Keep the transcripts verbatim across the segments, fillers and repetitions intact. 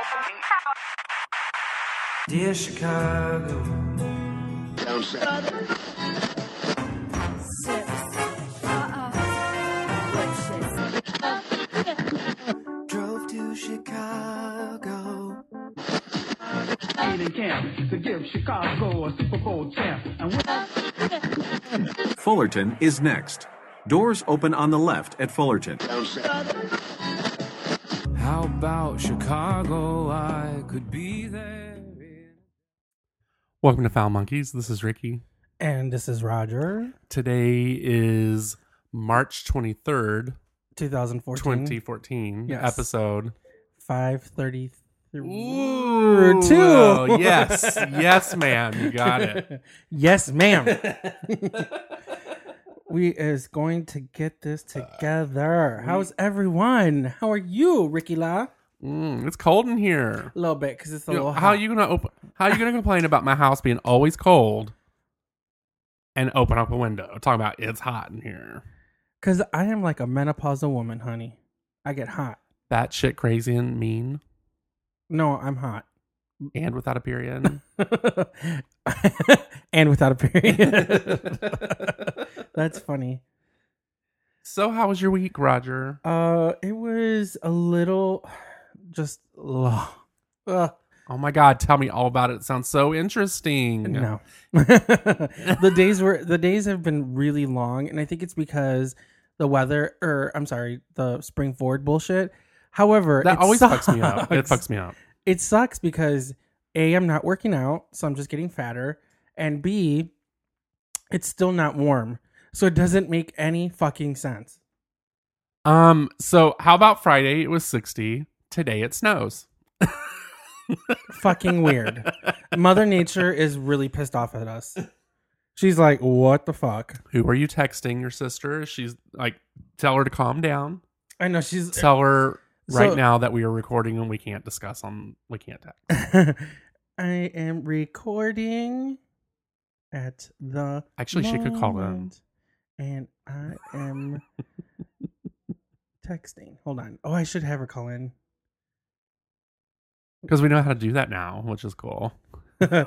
Dear Chicago. Drove to Chicago. In camp to give Chicago a Super Bowl champ. And Fullerton is next. Doors open on the left at Fullerton. How about Chicago? I could be there. Welcome to Foul Monkeys. This is Ricky. And this is Roger. Today is March twenty-third, twenty fourteen. twenty fourteen Yes. episode. five thirty-three. Ooh, Two. oh, yes. Yes, ma'am. You got it. Yes, ma'am. We is going to get this together. How's everyone? How are you, Ricky La? Mm, it's cold in here. A little bit, because it's a You know, little how hot. are you gonna open? How are you gonna complain about my house being always cold and open up a window? Talking about it's hot in here. Because I am like a menopausal woman, honey. I get hot. That shit crazy and mean No, I'm hot. and without a period. And without a period. That's funny. So, how was your week, Roger? Uh, it was a little just uh, uh, Oh my God, tell me all about it. It sounds so interesting. no. the days were the days have been really long, and I think it's because the weather, or I'm sorry, the spring forward bullshit. However, That it always sucks. fucks me up. It fucks me up. It sucks because A, I'm not working out, so I'm just getting fatter, and B, it's still not warm, so it doesn't make any fucking sense. Um, so how about Friday? It was sixty. Today it snows. Fucking weird. Mother Nature is really pissed off at us. She's like, what the fuck? Who are you texting? Your sister? She's like, tell her to calm down. I know she's Tell her right So- now that we are recording and we can't discuss on, we can't text. I am recording at the Actually, she could call in. moment, and I am texting. Hold on. Oh, I should have her call in. Because we know how to do that now, which is cool. Yeah,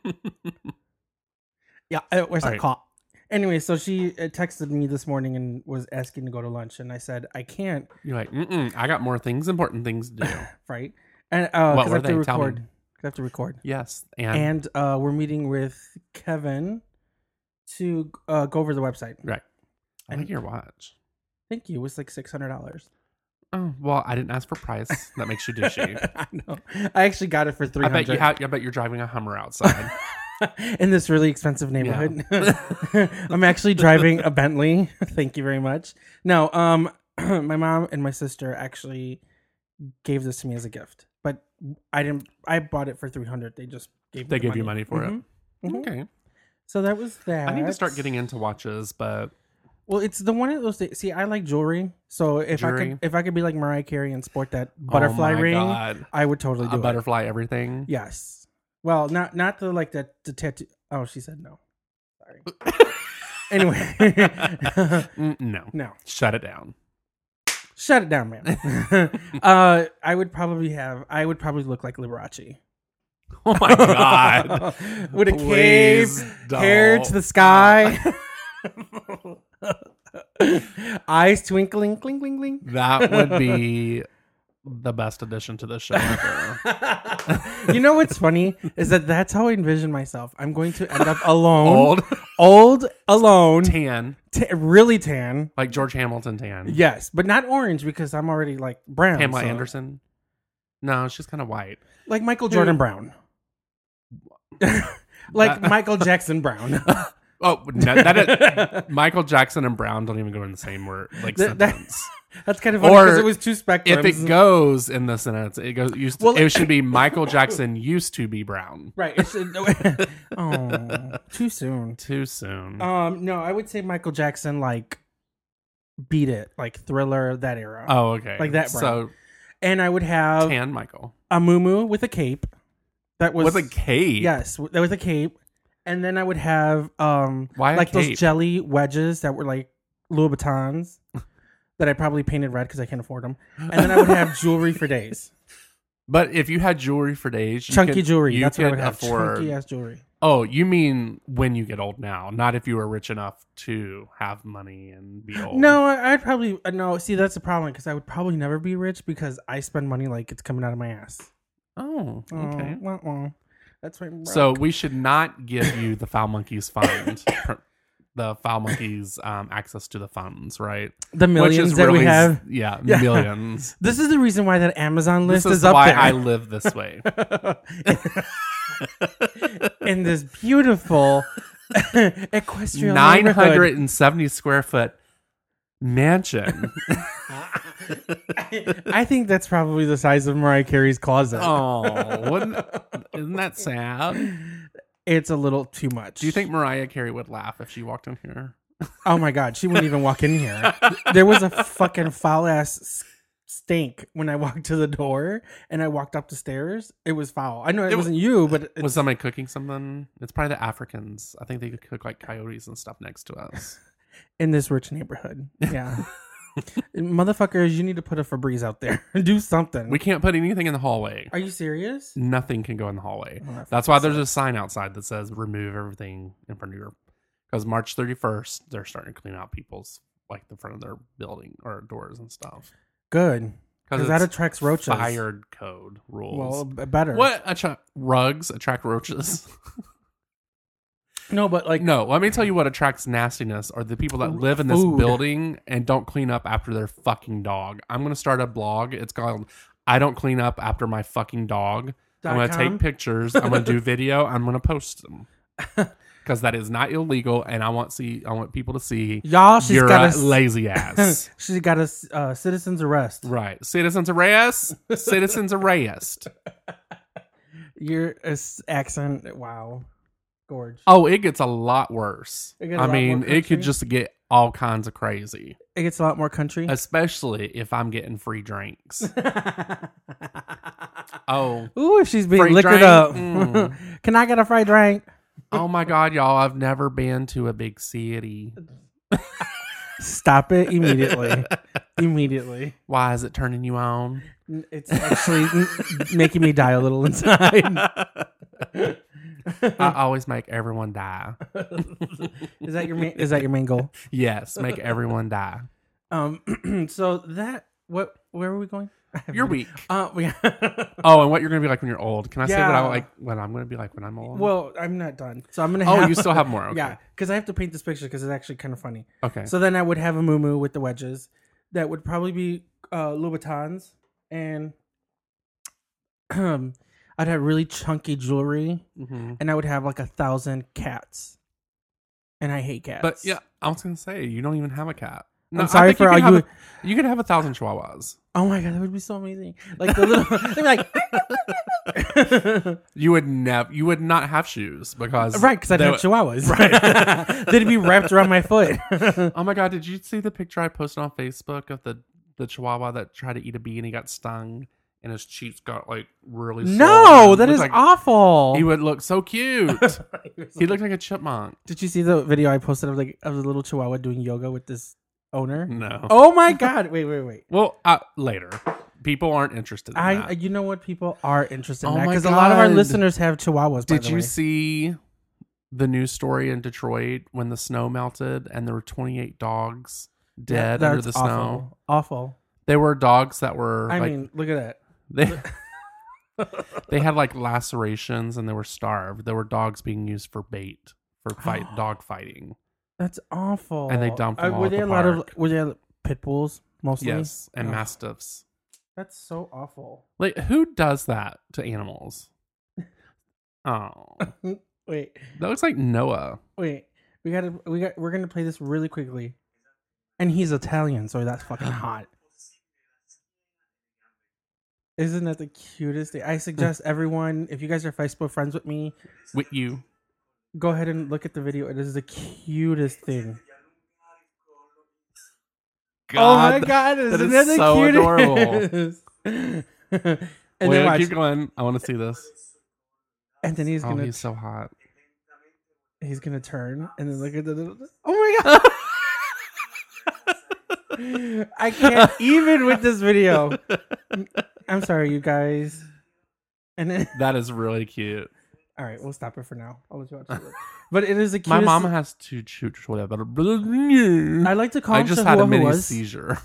uh, where's All that right. call? Anyway, so she uh, texted me this morning and was asking to go to lunch, and I said I can't. You're like, mm-mm, I got more things, important things to do. Right? And uh, What because I were have to they? Tell me. record. 'Cause I have to record. Yes. And, And uh, we're meeting with Kevin to uh, go over the website. right. I And- like your watch. Thank you. It was like six hundred dollars. Oh, well, I didn't ask for price. That makes you douchey. I know. I actually got it for three I hundred. bet you have, I bet you're driving a Hummer outside. In this really expensive neighborhood. I'm actually driving a Bentley. Thank you very much. No, um, my mom and my sister actually gave this to me as a gift, but I didn't. I bought it for three hundred. They just gave. They me the gave you money for Mhm. it. Mhm. Okay. So that was that. I need to start getting into watches, but Well, it's the one of those things. See, I like jewelry, so if I Jewelry? could, if I could be like Mariah Carey and sport that butterfly oh my ring, God. I would totally do a it. butterfly everything. Yes. Well, not not the like that the tattoo. Oh, she said no. Sorry. Anyway, Mm, no. no. Shut it down. Shut it down, man. uh, I would probably have. I would probably look like Liberace. Oh my God. With a Please cape, hair don't. to the sky, eyes twinkling, cling, cling, cling. That would be the best addition to the show ever. You know what's funny is that that's how I envision myself. I'm going to end up alone, Old, old, alone, tan, t- really tan. like George Hamilton tan. Yes, but not orange because I'm already like brown. Pamela so- Anderson. No, she's kind of white. like Michael Jordan Brown, like That- Michael Jackson Brown. Oh, no, that is, Michael Jackson and Brown don't even go in the same word, like That- that- sentence. That's kind of funny Or because it was two spectrums. If it goes in the sentence, it goes. Used to, Well, it should be Michael Jackson used to be brown. right, it should, oh, too soon. Too soon. Um, no, I would say Michael Jackson, like Beat It, like Thriller, that era. oh, okay. like that brown. So And I would have tan Michael a muumuu with a cape. That was with a cape. Yes, that was a cape. And then I would have um Why a like those cape? jelly wedges that were like Louis Vuittons that I probably painted red because I can't afford them. And then I would have jewelry for days. But if you had jewelry for days, you Chunky could, jewelry. you That's what I could would have. afford. Chunky ass jewelry. Oh, you mean when you get old now, not if you were rich enough to have money and be old. No, I- I'd probably uh, no. See, that's the problem because I would probably never be rich because I spend money like it's coming out of my ass. Oh, okay. Oh, wah, wah. That's my. So we should not give you the Foul Monkeys fund, the Foul Monkeys um, access to the funds, right? the Which millions is that we really- have. yeah, Yeah. millions. This is the reason why that Amazon list This is is, up why there. I live this way. In this beautiful equestrian Nine neighborhood. hundred and seventy square foot mansion. I think that's probably the size of Mariah Carey's closet. Oh, wouldn't, isn't that sad? It's a little too much. Do you think Mariah Carey would laugh if she walked in here? Oh my god, she wouldn't even walk in here. There was a fucking foul ass stink when I walked to the door and I walked up the stairs. It was foul. I know it, It wasn't you, but it, Was somebody cooking something? It's probably the Africans. I think they could cook like coyotes and stuff next to us. in this rich neighborhood. Yeah. Motherfuckers, you need to put a Febreze out there. Do something. We can't put anything in the hallway. Are you serious? Nothing can go in the hallway. Oh, that That's why there's a sign outside that says remove everything in front of your. Because March thirty-first, they're starting to clean out people's, like the front of their building or doors and stuff. Good. Because that it's attracts roaches. Fired code rules. Well, b- better. What attra- rugs attract roaches? No, but like No, let me tell you what attracts nastiness are the people that live in this Food. building and don't clean up after their fucking dog. I'm going to start a blog. It's called I Don't Clean Up After My Fucking Dog. Dot I'm going to com? take pictures. I'm going to do video. I'm going to post them. Because that is not illegal, and I want see I want people to see y'all, she's you're got a a s- lazy ass. she's got a uh, citizen's arrest. Right. Citizens arrest. Citizens arrest. Your uh, s- accent, wow, gorge. Oh, it gets a lot worse. It gets a I lot mean, more it could country? just get all kinds of crazy. It gets a lot more country. Especially if I'm getting free drinks. Oh. Ooh, if she's being Free liquored drink? up. Mm. Can I get a fried drink? Oh my God, y'all. I've never been to a big city. Stop it immediately. Immediately. Why is it turning you on? N- It's actually n- making me die a little inside. I always make everyone die. Is that your main, is that your main goal? Yes, make everyone die. Um. So that what? Where are we going? I have You're no- weak. Uh. We, Oh, and what you're gonna be like when you're old? Can I say what I Yeah. like? What I'm gonna be like when I'm old? well, I'm not done. So I'm gonna. oh, Have, you still have more. Okay. Yeah, because I have to paint this picture because it's actually kind of funny. Okay. So then I would have a muumuu with the wedges. That would probably be uh, Louboutins, and um, I'd have really chunky jewelry, hmm and I would have like a thousand cats. And I hate cats. But yeah, I was gonna say you don't even have a cat. No, I'm sorry I think for you all could have you- a- you could have a thousand chihuahuas. Oh my god, that would be so amazing! Like the little, they'd be like, You would never. You would not have shoes because right, because I'd they have would- chihuahuas. Right, they'd be wrapped around my foot. Oh my God! Did you see the picture I posted on Facebook of the the chihuahua that tried to eat a bee and he got stung and his cheeks got like really No, swollen? that Looked is like- awful. He would look so cute. He looked like a chipmunk. Did you see the video I posted of like of the little chihuahua doing yoga with this owner? No. Oh my god! Wait, wait, wait. Well, uh, later. People aren't interested in I, that. you know what? People are interested in Oh that my because a lot of our God. listeners have chihuahuas. By Did the you way. see the news story in Detroit when the snow melted and there were twenty-eight dogs dead That's under the awful. snow? Awful. They were dogs that were I like mean, look at they they had like lacerations and they were starved. There were dogs being used for bait for fight dog fighting. that. That's awful. And they dumped them Uh, all Were at there the a lot of park. were there pit bulls mostly? Yes, and Ugh. mastiffs. That's so awful. Like who does that to animals? Oh, Wait, that looks like Noah. wait. We gotta we got we're gonna play this really quickly. And he's Italian, so that's fucking hot. Isn't that the cutest thing? I suggest everyone, if you guys are Facebook friends with me, With you. go ahead and look at the video. It is the cutest thing. oh my god, that isn't is that the so cutest? and Wait, then watch. keep going. I want to see this. And then he's Oh, gonna he's so hot. he's gonna turn and then look at the. Oh my god! I can't even with this video. I'm sorry, you guys. And then, That is really cute. all right, we'll stop it for now. I'll let you watch it. But it is a cute. My mom has two chew I like to call I him just had a mini Chihuahuas. seizure.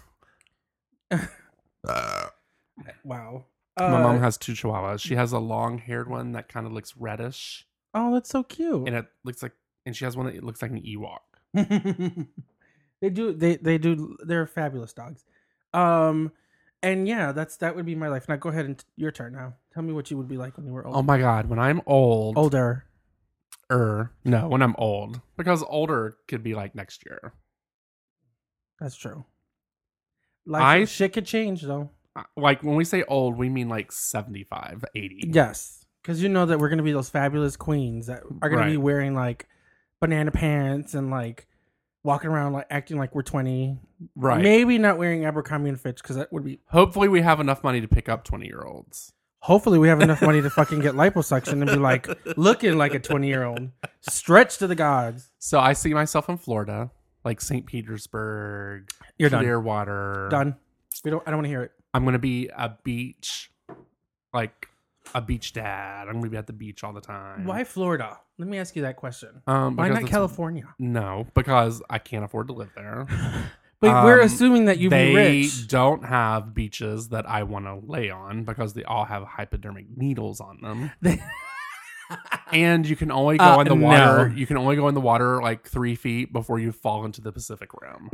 Wow. My Uh, mom has two chihuahuas. She has a long-haired one that kind of looks reddish, Oh, that's so cute. and it looks like, and she has one that looks like an Ewok. they do. They they do. They're fabulous dogs. Um, and yeah, that's that would be my life. Now go ahead and t- your turn. Now tell me what you would be like when you were old. Oh my god, when I'm old, Older. er, no, when I'm old, because older could be like next year. That's true. Life I- shit could change though. Uh, Like when we say old, we mean like seventy-five, eighty. Yes, because you know that we're gonna be those fabulous queens that are gonna be Right. wearing like banana pants and like walking around like acting like we're twenty. Right. Maybe not wearing Abercrombie and Fitch because that would be. Hopefully, we have enough money to pick up twenty-year-olds. Hopefully, we have enough money to fucking get liposuction and be like looking like a twenty-year-old, stretched to the gods. So I see myself in Florida, like Saint Petersburg, You're done. Clearwater. Done. We don't. I don't want to hear it. I'm gonna be a beach, like a beach dad. I'm gonna be at the beach all the time. Why Florida? Let me ask you that question. Um, Why because not it's- California? No, because I can't afford to live there. But we're Um, assuming that you they be rich. don't have beaches that I want to lay on because they all have hypodermic needles on them. They- And you can only go Uh, in the no. water. You can only go in the water like three feet before you fall into the Pacific Rim.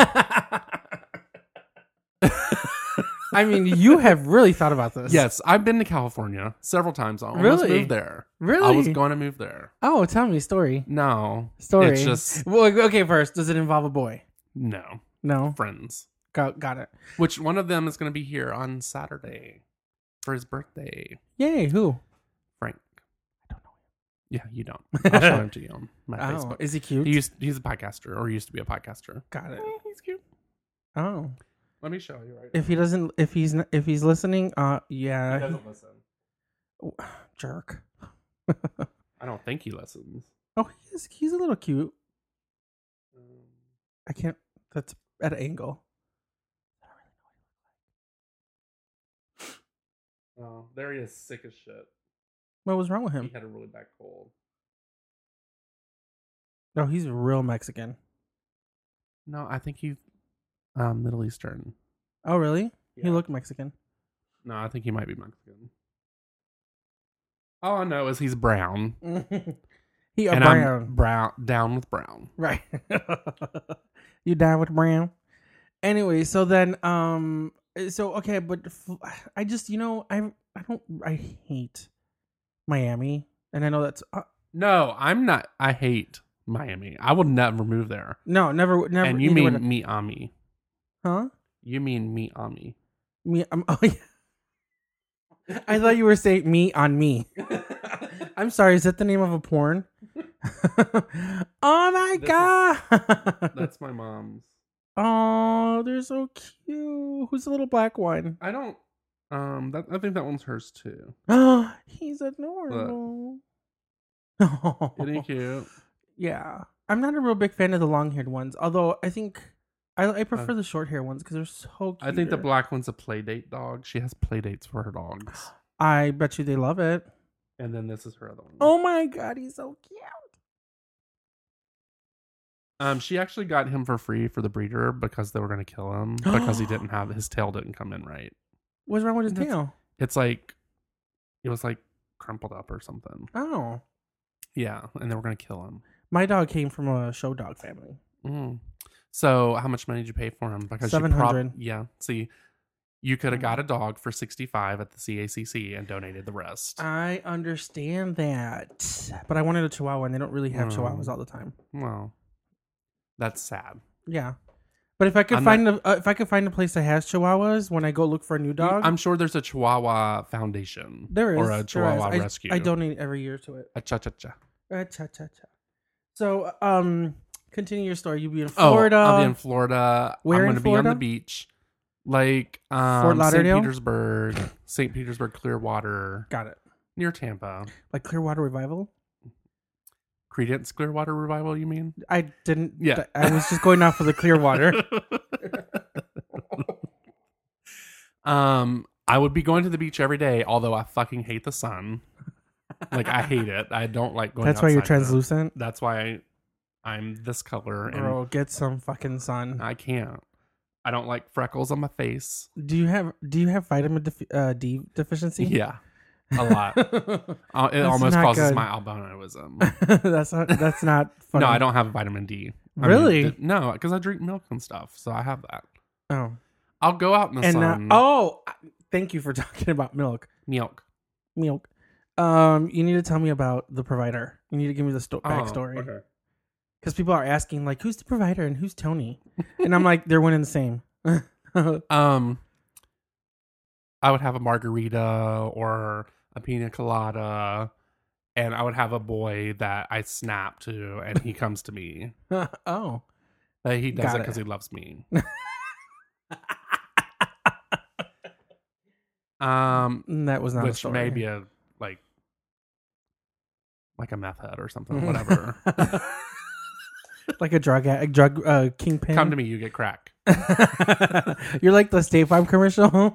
I mean, you have really thought about this. Yes, I've been to California several times. I almost Really? moved there. Really? I was going to move there. Oh, tell me story. No, Story. It's just Well, okay. First, does it involve a boy? no No. friends. Got got it. Which one of them is going to be here on Saturday for his birthday? Yay. Who? Frank. I don't know him. Yeah, you don't. I'll show him to you on my Oh, Facebook. is he cute? He used, he's a podcaster, or he used to be a podcaster. Got it. Eh, he's cute. Oh, Let me show you right if he doesn't, if he's not, if he's listening, uh, now. yeah, He doesn't listen. jerk. I don't think he listens. Oh, he's he's a little cute. Um, I can't. That's at an angle. oh, there he is, sick as shit. What was wrong with He him? had a really bad cold. No, he's real Mexican. No, I think he's um, Middle Eastern. Oh, really? He Yeah. looked Mexican. No, I think he might be Mexican. All I know is he's brown. he a and brown, I'm brown down with brown. right? You down with brown? Anyway, so then, um, so okay, but f- I just, you know, I I don't, I hate Miami, and I know that's uh, No, I'm not. I hate Miami. I would never move there. no, never, never. and you neither mean would I- me Ami. huh? You mean me Ami. Me, um, oh yeah. I thought you were saying me on me. I'm sorry. Is that the name of a porn? Oh my This is- god! That's my mom's. Oh, they're so cute. Who's the little black one? I don't. Um, that I think that one's hers too. Oh, he's adorable. Isn't he cute? Yeah, I'm not a real big fan of the long-haired ones. Although I think I, I prefer the short-haired ones because they're so cute. I think the black one's a play date dog. She has play dates for her dogs. I bet you they love it. And then this is her other one. Oh my god, he's so cute. Um, she actually got him for free for the breeder because they were going to kill him because he didn't have his tail didn't come in right. What's wrong with his That's- tail? It's like it was like crumpled up or something. Oh, Yeah, and they were going to kill him. my dog came from a show dog family. Mm. So how much money did you pay for him? Because seven hundred. You prob- yeah. See, you could have got a dog for sixty-five at the C A C C and donated the rest. I understand that, but I wanted a Chihuahua, and they don't really have Mm. Chihuahuas all the time. Well, that's sad. Yeah, but if I could I'm find a uh, if I could find a place that has Chihuahuas when I go look for a new dog, I'm sure there's a Chihuahua Foundation. there is or a there is. Chihuahua I, Rescue. I donate every year to it. A cha cha cha. Uh, cha cha cha. So, um, continue your story. You be in Oh, Florida. I'll be in Florida. Where I'm in going to be on Florida? the beach, like um, Fort Saint Lauderdale? Petersburg, Saint Petersburg, Clearwater, Got it. near Tampa. Like Clearwater Revival. Credence Clearwater Revival, you mean? I didn't. Yeah. I was just going off of the Clearwater. um, I would be going to the beach every day, although I fucking hate the sun. Like, I hate it. I don't like going That's why you're outside in it. translucent? That's why I, I'm this color. And Bro, get some fucking sun. I can't. I don't like freckles on my face. Do you have Do you have vitamin defi- uh, D deficiency? Yeah, a lot. Uh, it That's almost not causes good. my albinism. that's not. That's not funny. No, I don't have vitamin D. I Really? mean, d- no, because I drink milk and stuff, so I have that. Oh, I'll go out in the and uh, sun. oh, thank you for talking about milk. Milk. Milk. Um, you need to tell me about the provider. You need to give me the sto- Oh, backstory. okay. Because people are asking, like, who's the provider and who's Tony? And I'm like, they're one and the same. Um, I would have a margarita or a pina colada, and I would have a boy that I snap to, and he comes to me. Oh. But he does Got it it. because he loves me. um, That was not a which story. may be a like, like a meth head or something, whatever. Like a drug, a drug uh, kingpin. Come to me, you get crack. You're like the State Farm commercial.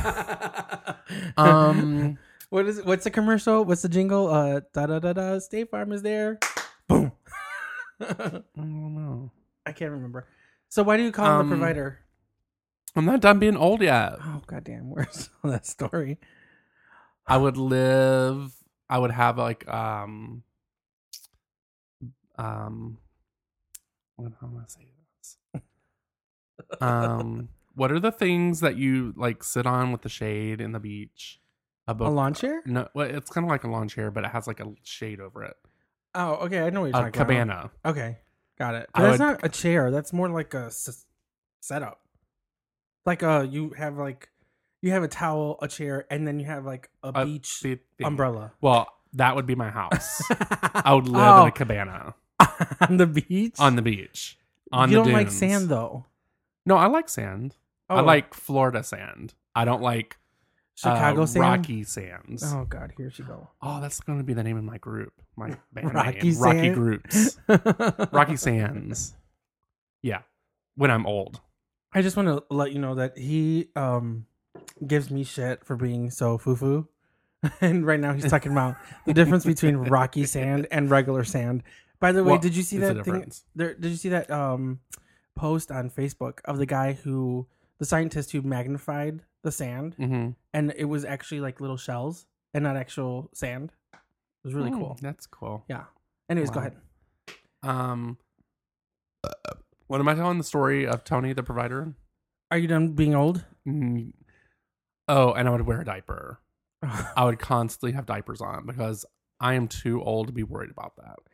Um, what is it? What's the commercial? What's the jingle? Uh, da da da da. State Farm is there. Boom. I don't know. I can't remember. So why do you call him Um, the provider? I'm not done being old yet. Oh goddamn! Where's that story? I would live. I would have like um um. What, how am I say this? Um, what are the things that you like sit on with the shade in the beach? A lawn chair? No, well, it's kind of like a lawn chair, but it has like a shade over it. Oh, okay. I know what you're A talking about. cabana. Okay, got it. I But that's would- not a chair. That's more like a s- setup. Like uh, you have like you have a towel, a chair, and then you have like a A beach the thing. umbrella Well, that would be my house. I would live Oh. in a cabana on the beach. on the beach. On you the don't like dunes. sand though. No, I like sand. I Oh. like Florida sand. I don't like Chicago uh, sand. Rocky sands. Oh. Oh god, here she go. that's going to be the name of my group. My band Rocky name. Rocky Sand? Groups. Rocky Sands. Yeah. When I'm old. I just want to let you know that he um gives me shit for being so foo-foo. And right now he's talking about the difference between rocky sand and regular sand. By the way, Well, did you see it's a that thing? difference. There, did you see that um post on Facebook of the guy who, the scientist who magnified the sand, Mm-hmm. and it was actually like little shells and not actual sand? It was really cool. That's cool. Yeah. Anyways, go Wow. ahead. Um, what am I telling the story of Tony the provider? Are you done being old? Mm. Oh, and I would wear a diaper. I would constantly have diapers on because I am too old to be worried about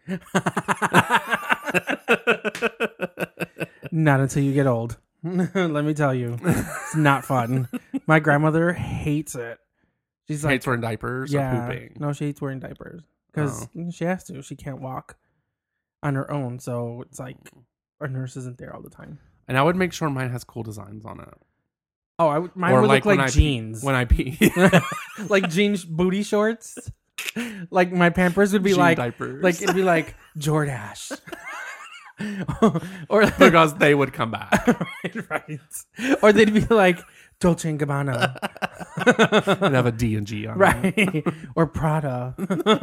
that. Not until you get old. Let me tell you, it's not fun. My grandmother hates it. She's like, Hates wearing diapers yeah, or pooping. no, she hates wearing diapers because she has to. She can't walk on her own, so it's like our nurse isn't there all the time. And I would make sure mine has cool designs on it. Oh, I would, mine Or would like look like when I pee- jeans, When I pee. like jeans booty shorts. Like my Pampers would be Jean like, diapers. like it'd be like Jordache. Or because they would come back. right, right. Or they'd be like Dolce and Gabbana. And have a D and G on it. Right. Or Prada.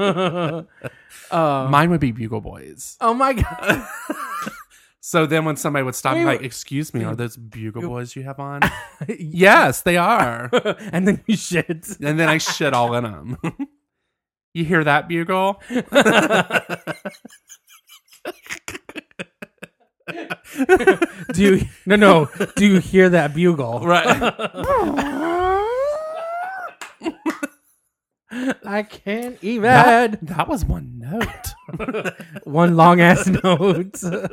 um, Mine would be Bugle Boys. oh my god. So then when somebody would stop Wait, and like, wait. excuse me, are those Bugle Boys you have on? Yes, they are. And then you shit. And then I shit all in them. You hear that, Bugle? Do you no no, do you hear that bugle? Right. I can't even That, that was one note. one long ass note.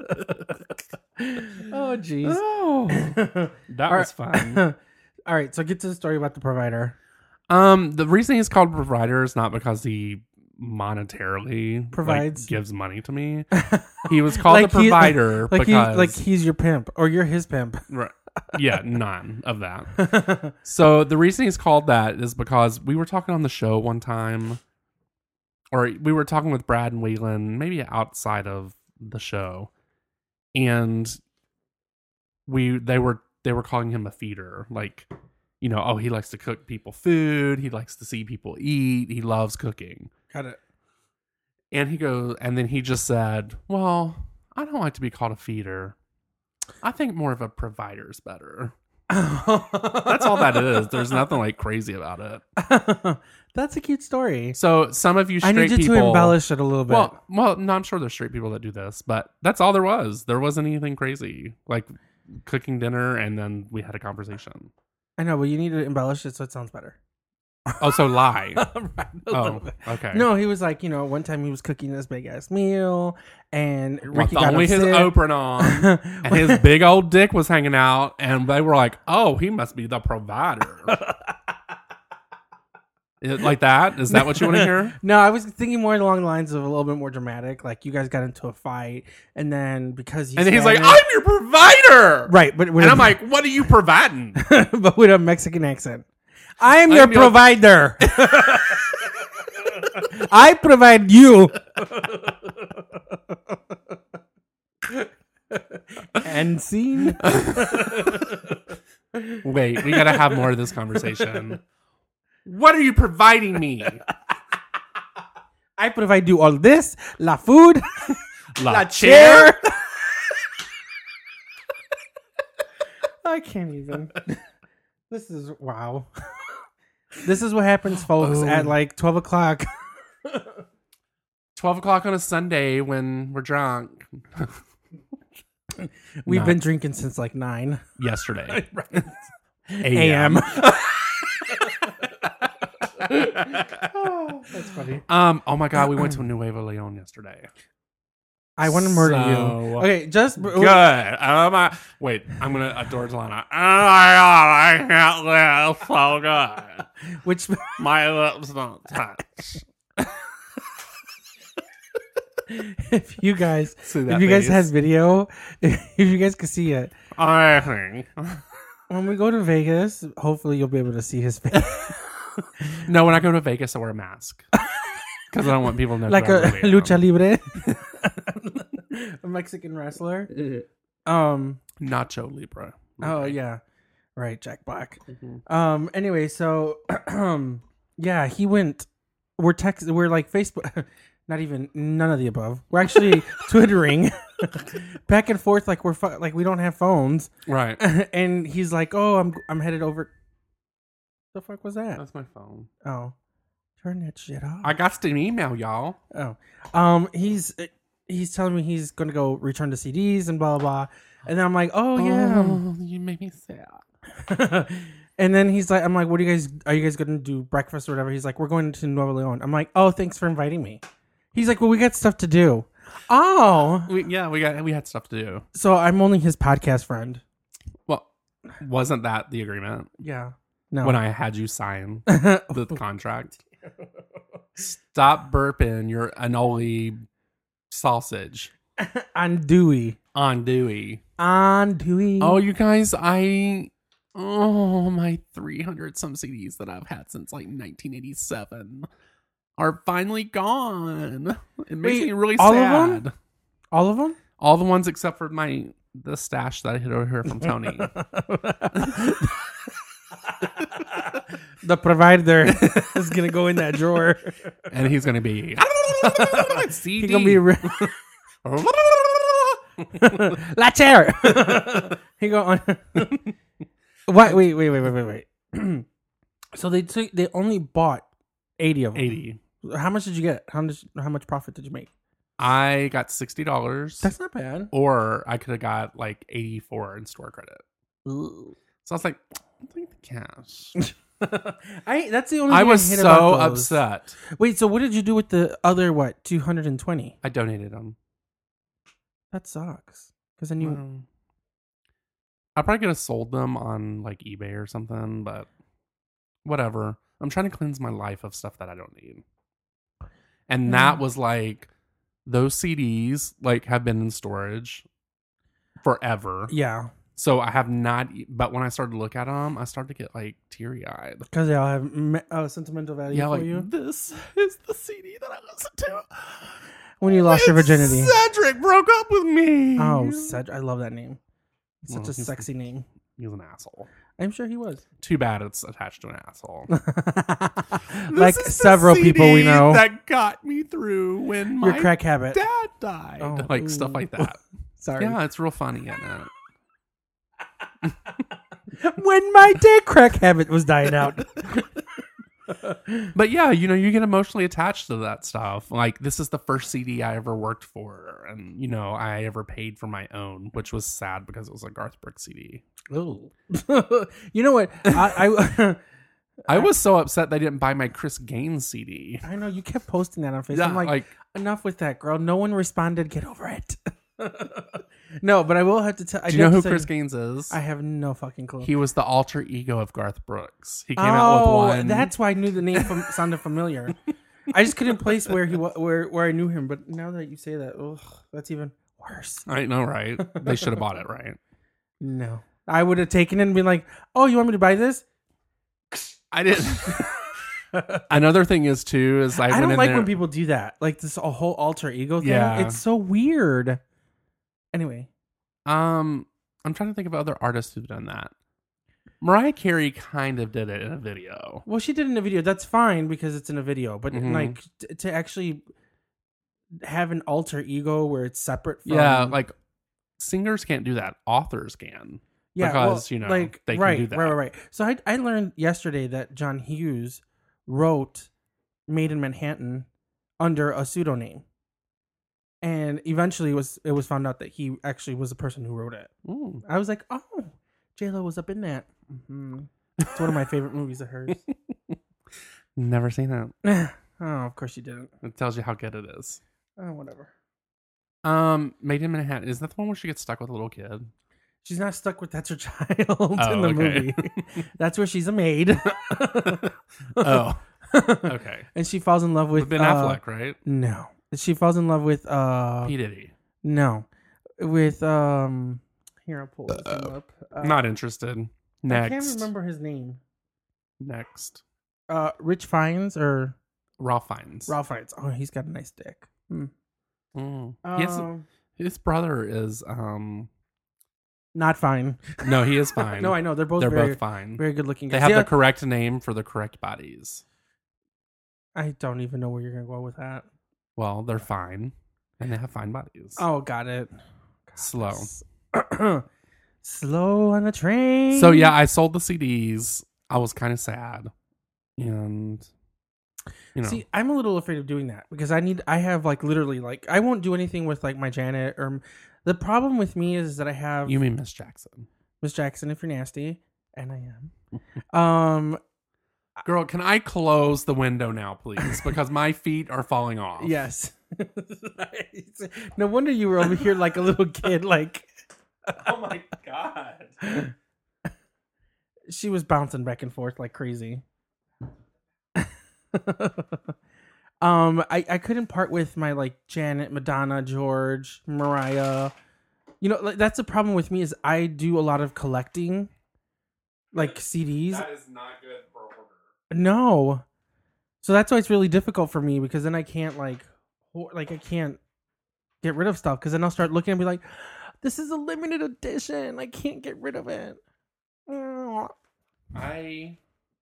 Oh jeez. Oh, that was fun. All right, so get to the story about the provider. Um, the reason he's called provider is not because he monetarily like, Provides. gives money to me. He was called Like the he- provider Like he, because like he's your pimp or you're his pimp. Right. Yeah, none of that. So the reason he's called that is because we were talking on the show one time, or we were talking with Brad and Waylon, maybe outside of the show, and we they were they were calling him a feeder, like, you know, oh, he likes to cook people food. He likes to see people eat. He loves cooking. Got it. And he goes, and then he just said, well, I don't like to be called a feeder. I think more of a provider is better. That's all that is. There's nothing like crazy about it. That's a cute story. So some of you I straight needed people, to embellish it a little bit. Well, well, no, I'm sure there's straight people that do this, but that's all there was. There wasn't anything crazy like cooking dinner, and then we had a conversation. I know, but you need to embellish it so it sounds better. Oh, so lie. Right, a Oh, little bit. okay. No, he was like, you know, one time he was cooking this big ass meal, and With Ricky got only his upset. apron on, and his big old dick was hanging out, and they were like, "Oh, he must be the provider." Is it like that? Is that what you want to hear? No, I was thinking more along the lines of a little bit more dramatic. Like you guys got into a fight, and then because he's And then he's like, Spanish- "I'm your provider," right, but with And a, I'm like, "What are you providing?" but with a Mexican accent. I'm I'm your your- provider. I provide you. And scene. Wait, we gotta have more of this conversation. What are you providing me? I provide you all this, la food, La, la chair. chair. I can't even. This is wow. This is what happens, folks, Oh. at like twelve o'clock. Twelve o'clock on a Sunday when we're drunk. We've Not been drinking since like nine yesterday. a m. A M. Oh, that's funny. Um. Oh my God, we went to Nuevo Leon yesterday. I want to murder So- you. Okay, just Good. Oh my. Wait, I'm gonna adore Lana. Oh my God, I can't live so good. which My lips don't touch. if you guys See if that you guys face? had video, if you guys could see it. I think. When we go to Vegas, hopefully you'll be able to see his face. No, when I go to Vegas, I wear a mask because I don't want people to know. Like who I a really am. lucha libre. A Mexican wrestler. Um Nacho Libre. oh yeah. Right, Jack Black. Mhm. Um anyway, so yeah, he went we're text we're like Facebook not even none of the above. We're actually twittering back and forth like we're fu- like we don't have phones. Right. And he's like, "Oh, I'm I'm headed over." The fuck was that? That's my phone. Oh, turn that shit off. I got an email, y'all. oh, um, he's he's telling me he's gonna go return the C Ds and blah blah blah. And then I'm like, "Oh yeah." Oh, you made me sad. And then he's like, "I'm like, what are you guys? Are you guys gonna do breakfast or whatever?" He's like, "We're going to Nuevo Leon." I'm like, "Oh, thanks for inviting me." He's like, "Well, we got stuff to do." Oh, We, yeah, we got we had stuff to do. so I'm only his podcast friend. Well, wasn't that the agreement Yeah. No. when I had you sign the contract? Stop burping your anoli sausage on Dewey. on Dewey. On Dewey. Oh, you guys, I oh my three hundred some C Ds that I've had since like nineteen eighty-seven are finally gone. It makes Wait, me really all of sad. them? All of them? All the ones except for my the stash that I hid over here from Tony. The provider is gonna go in that drawer. And he's gonna be C D. He's gonna be re- La chair. He go on. What? Wait, wait, wait, wait, wait, wait. So they took. They only bought eighty of them. eighty. How much did you get? How much? How much profit did you make? I got sixty dollars, That's not bad. or I could have got like eighty-four in store credit. Ooh. So I was like, I'll take the cash. I. That's the only. I thing was hate so about those. upset. Wait. So what did you do with the other? What? Two hundred and twenty. I donated them. That sucks. Because then you. Well, I probably could have sold them on like eBay or something, but whatever. I'm trying to cleanse my life of stuff that I don't need. And that Mm. was like those C Ds like have been in storage forever. Yeah. So I have not, e- but when I started to look at them, I started to get like teary eyed. Because they all have me- uh, sentimental value Yeah, for like you. this is the C D that I listened to When you lost your when virginity. Cedric broke up with me. Oh, Cedric. I love that name. It's such Well, a he's- sexy name. He was an asshole. I'm sure he was. Too bad it's attached to an asshole. Like This is the several people we C D know. that got me through when Your my crack habit. dad died. Oh, like stuff like ooh. that. Sorry. Yeah, it's real funny, isn't it? When my day crack habit was dying out. But yeah, you know, you get emotionally attached to that stuff. Like, this is the first C D I ever worked for, and you know, I ever paid for my own, which was sad because it was a Garth Brooks C D. Oh, you know what? I I, I was so upset they didn't buy my Chris Gaines C D. I know you kept posting that on Facebook. Yeah, I'm like, like enough with that, girl. No one responded. Get over it. No, but I will have to tell. do you know who Chris Gaines is? I have no fucking clue. He was the alter ego of Garth Brooks. He came oh, out with one. that's why I knew the name from, sounded familiar. I just couldn't place where he wa- where where I knew him. But now that you say that, ugh, that's even worse. I know, right? They should have bought it, right? No, I would have taken it and been like, "Oh, you want me to buy this?" I didn't. Another thing is too is I, I went don't in like there, when people do that. Like this a whole alter ego thing. Yeah. It's so weird. Anyway, Um, I'm trying to think of other artists who've done that. Mariah Carey kind of did it in a video. well, she did it in a video. That's fine because it's in a video. But Mhm. like t- to actually have an alter ego where it's separate from Yeah, like singers can't do that. Authors can. yeah, because, well, you know, like they can right, do that. right, right, right. So I I learned yesterday that John Hughes wrote "Made in Manhattan" under a pseudonym, and eventually it was it was found out that he actually was the person who wrote it. Ooh. I was like, oh, J Lo was up in that. Mm-hmm. It's one of my favorite movies of hers. Never seen it. Oh, of course you didn't. It tells you how good it is. Oh, whatever. Um, Made in Manhattan. Is that the one where she gets stuck with a little kid? She's not stuck with That's Her Child Oh, in the okay. movie. That's where she's a maid. Oh, okay. And she falls in love with With Ben uh, Affleck, right? No. She falls in love with uh P. Diddy. no. With um here I'll pull this name up. Uh, Not interested. I Next. can't remember his name. Next. Uh Rich Fiennes or Ralph Fiennes. Ralph Fiennes. Oh, he's got a nice dick. Hmm. Mm. He has- Um, his brother is um not fine. no, he is fine. No, I know they're both They're very both fine. very good looking They guys. have Yeah, the correct name for the correct bodies. I don't even know where you're gonna go with that. Well, they're fine. And they have fine bodies. Oh, got it. Slow. Slow on the train. So yeah, I sold the C Ds. I was kind of sad. And you know, See, I'm a little afraid of doing that because I need. I have like literally like I won't do anything with like my Janet or the problem with me is that I have you mean Miss Jackson. Miss Jackson if you're nasty, and I am. um. Girl, can I close the window now, please? Because my feet are falling off. Yes. No wonder you were over here like a little kid. Like, Oh my god. she was bouncing back and forth like crazy. um, I, I couldn't part with my like Janet, Madonna, George, Mariah. You know, like that's the problem with me is I do a lot of collecting, like C Ds. That is not good for order. No, so that's why it's really difficult for me because then I can't like, ho- like I can't get rid of stuff because then I'll start looking and be like, this is a limited edition. I can't get rid of it. Mm. I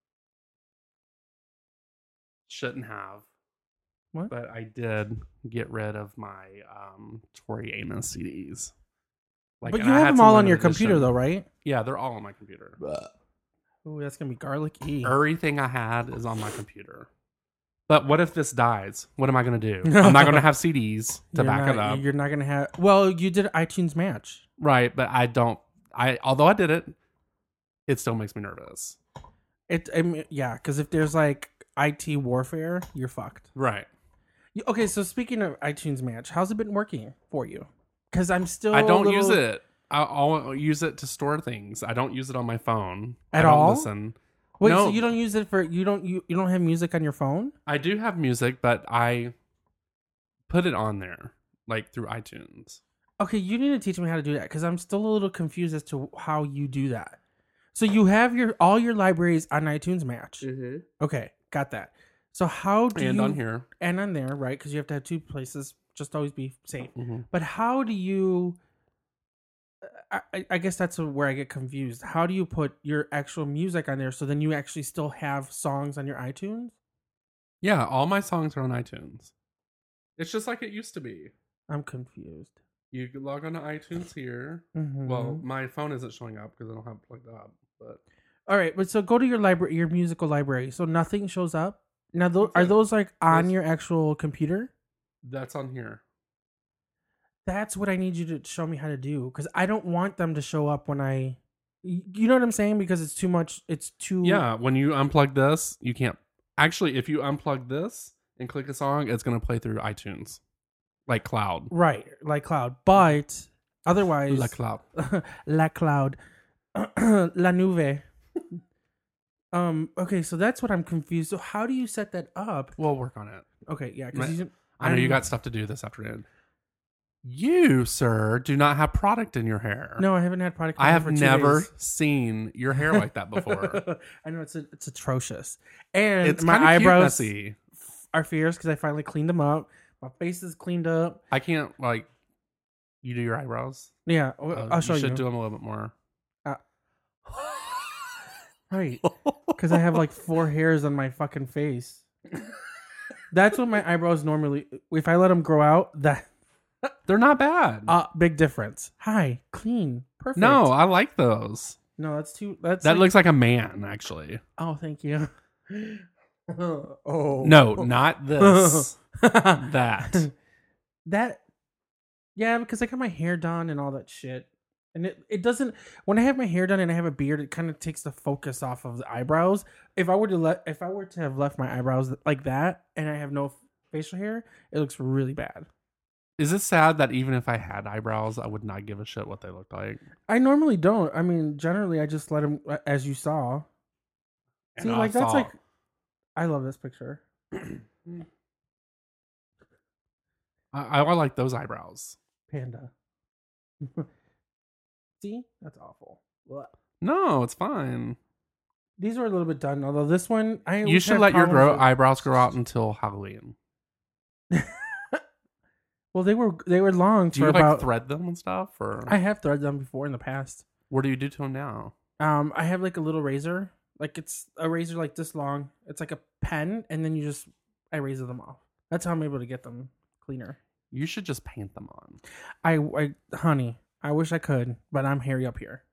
shouldn't have. What? But I did get rid of my um, Tori Amos C Ds. Like, But and you I have had them some all on your limited computer edition. though, right? Yeah, they're all on my computer. Oh, that's gonna be garlicky. Everything I had is on my computer. But what if this dies? What am I going to do? I'm not going to have C Ds to You're back not, it up. You're not gonna have. Well, you did iTunes Match. Right, but I don't. I although I did it, it still makes me nervous. It. I mean, yeah, because if there's like I T warfare, you're fucked. Right. You- Okay, so speaking of iTunes Match, how's it been working for you? Because I'm still. I a don't little- use it. I- I'll use it to store things. I don't use it on my phone At I don't all? Listen. Wait, No. so you don't use it for you don't you, you don't have music on your phone? I do have music, but I put it on there like through iTunes. Okay, you need to teach me how to do that because I'm still a little confused as to how you do that. So you have your all your libraries on iTunes Match. Mm-hmm. Okay, got that. So how do And you on here. and on there, right? Because you have to have two places. Just always be safe. Mm-hmm. But how do you? I, I guess that's where I get confused. How do you put your actual music on there so then you actually still have songs on your iTunes? Yeah, all my songs are on iTunes. It's just like it used to be. I'm confused. You can log on to iTunes here. Mhm. Well, my phone isn't showing up because I don't have it plugged up. But All right, but so go to your library, your musical library. So nothing shows up. Now, those, are Okay. those like on Those- your actual computer? that's on here. That's what I need you to show me how to do because I don't want them to show up when I. You know what I'm saying? Because it's too much. It's too. Yeah, when you unplug this, you can't. Actually, if you unplug this and click a song, it's going to play through iTunes. Like Cloud. Right, like Cloud. But otherwise. Like Cloud. La Cloud. La Nube. um. Okay, so that's what I'm confused. So how do you set that up? We'll work on it. Okay, yeah. Ma- Because I know you got stuff to do this afternoon. You, sir, do not have product in your hair. No, I haven't had product. I have for two never days. seen your hair like that before. I know it's a, it's atrocious, and It's my kinda cute, eyebrows messy. are fierce because I finally cleaned them up. My face is cleaned up. I can't like. You do your eyebrows. Yeah, Uh, I'll show you. you. Should do them a little bit more. Right, because I have like four hairs on my fucking face. That's what my eyebrows normally. If I let them grow out, that They're not bad. uh big difference. Hi, clean, perfect. no, I like those. no, that's too. That's That like- looks like a man, actually. Oh, thank you. oh No, not this. that. that yeah, because I got my hair done and all that shit, and it, it doesn't. When I have my hair done and I have a beard, it kind of takes the focus off of the eyebrows. If I were to let if I were to have left my eyebrows like that and I have no facial hair, it looks really bad. Is it sad that even if I had eyebrows, I would not give a shit what they looked like? I normally don't. I mean, generally, I just let them, as you saw. And See, I like that's saw- like, I love this picture. I, I like those eyebrows. Panda. See, that's awful. Blah. No, it's fine. These were a little bit done, although this one I. You always should have let your problems grow with- eyebrows grow out until Halloween. Well, they were they were long Do for you like about. thread them and stuff, or I have threaded them before in the past. what do you do to them now? Um, I have like a little razor, like it's a razor like this long. It's like a pen, and then you just I razor them off. That's how I'm able to get them cleaner. You should just paint them on. I, I honey, I wish I could, but I'm hairy up here.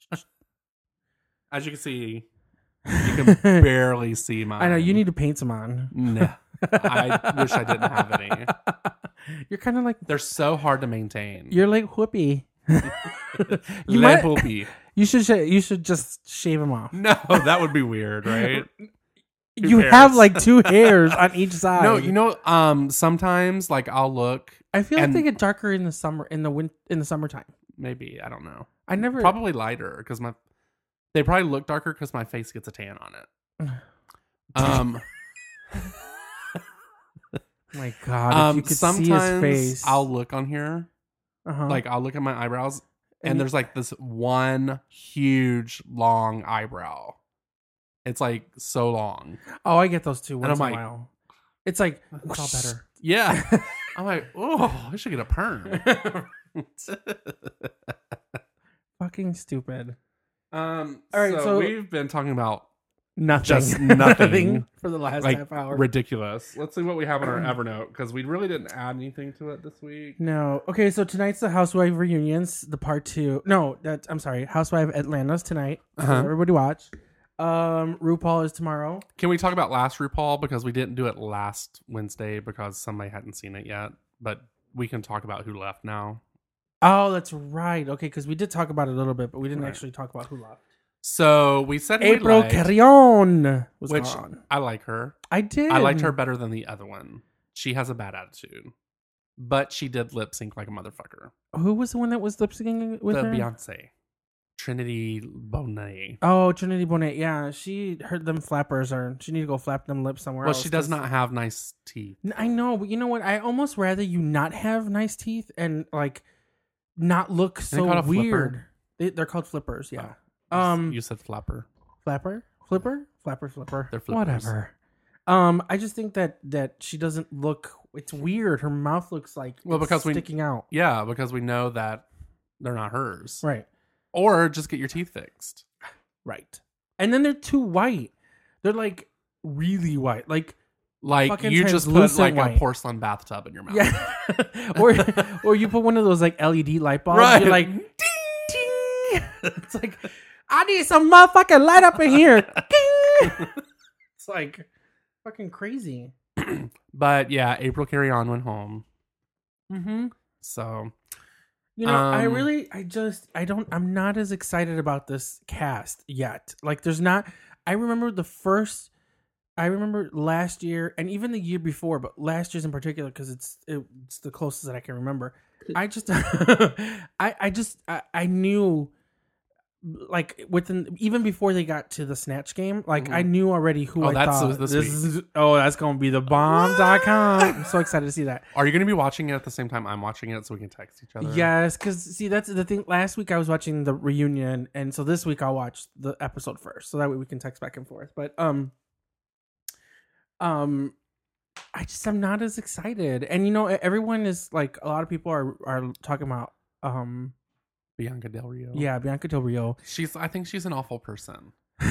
As you can see, you can barely see mine. I know you need to paint some on. No, I wish I didn't have any. You're kind of like They're so hard to maintain. you're like whoopee. you Le might, poopy. you should sh- you should just shave them off. No, that would be weird, right? Who You cares? have like two hairs on each side. No, you know, um, sometimes like I'll look. I feel like and- they get darker in the summer in the win- in the summertime. Maybe I don't know. I never Probably lighter because my they probably look darker because my face gets a tan on it. Um, my God, if um, you could see his sometimes face. I'll look on here, uh-huh. like I'll look at my eyebrows, and, And- there's like this one huge long eyebrow. It's like so long. oh, I get those too once I'm in like- a while. It's like It's all better. Yeah, I'm like, oh, I should get a perm. fucking stupid. um, All right, so, so- we've been talking about Nothing. Just nothing. for the last like half hour. ridiculous. Let's see what we have on our Evernote because we really didn't add anything to it this week. No. Okay, so tonight's the Housewife reunions, the part two. No, that I'm sorry, Housewife Atlanta's tonight. So Uh-huh. everybody watch. Um, RuPaul is tomorrow. Can we talk about last RuPaul because we didn't do it last Wednesday because somebody hadn't seen it yet, but we can talk about who left now. Oh, that's right. Okay, because we did talk about it a little bit, but we didn't Right. actually talk about who left. So we said we April liked, Carrion was which gone. I like her. I did. I liked her better than the other one. She has a bad attitude, but she did lip sync like a motherfucker. Who was the one that was lip syncing with the her? Beyonce, Trinity Bonet. Oh, Trinity Bonet. Yeah, she heard them flappers are. She need to go flap them lips somewhere Well, else. she does 'cause- not have nice teeth. N- I know, but you know what? I almost rather you not have nice teeth and like not look they call it so a flipper? weird. They, they're called flippers. Yeah. Oh. Um, You said flapper. flapper, flipper, flapper, flipper. They're flippers. Whatever. Um, I just think that that she doesn't look. It's weird. Her mouth looks like Well, it's because we- sticking out. Yeah, because we know that they're not hers. Right. Or just get your teeth fixed. Right. And then they're too white. They're like really white. Like Like fucking you just put translucent like white. a porcelain bathtub in your mouth. Yeah. or or you put one of those like L E D light bulbs. Right. You're like ding ding. It's like I need some motherfucking light up in here. Ding. It's like fucking crazy. But yeah, April Carry On went home. Mm-hmm. So You know, I Um, really, I just, I don't, I'm not as excited about this cast yet. Like, there's not, I remember the first, I remember last year and even the year before, but last year's in particular, because it's, it's the closest that I can remember. I just, I, I just, I, I knew, like, within, even before they got to the Snatch game, like, Mhm. I knew already who Oh, I that's thought, this this week. is, oh, that's going to be the bomb dot com. I'm so excited to see that. are you going to be watching it at the same time I'm watching it so we can text each other? Yes, because see, that's the thing. Last week I was watching the reunion, and so this week I'll watch the episode first, so that way we can text back and forth. But um, um, I just am not as excited, and you know, everyone is like, a lot of people are are talking about um, Bianca Del Rio. yeah, Bianca Del Rio. She's I think she's an awful person.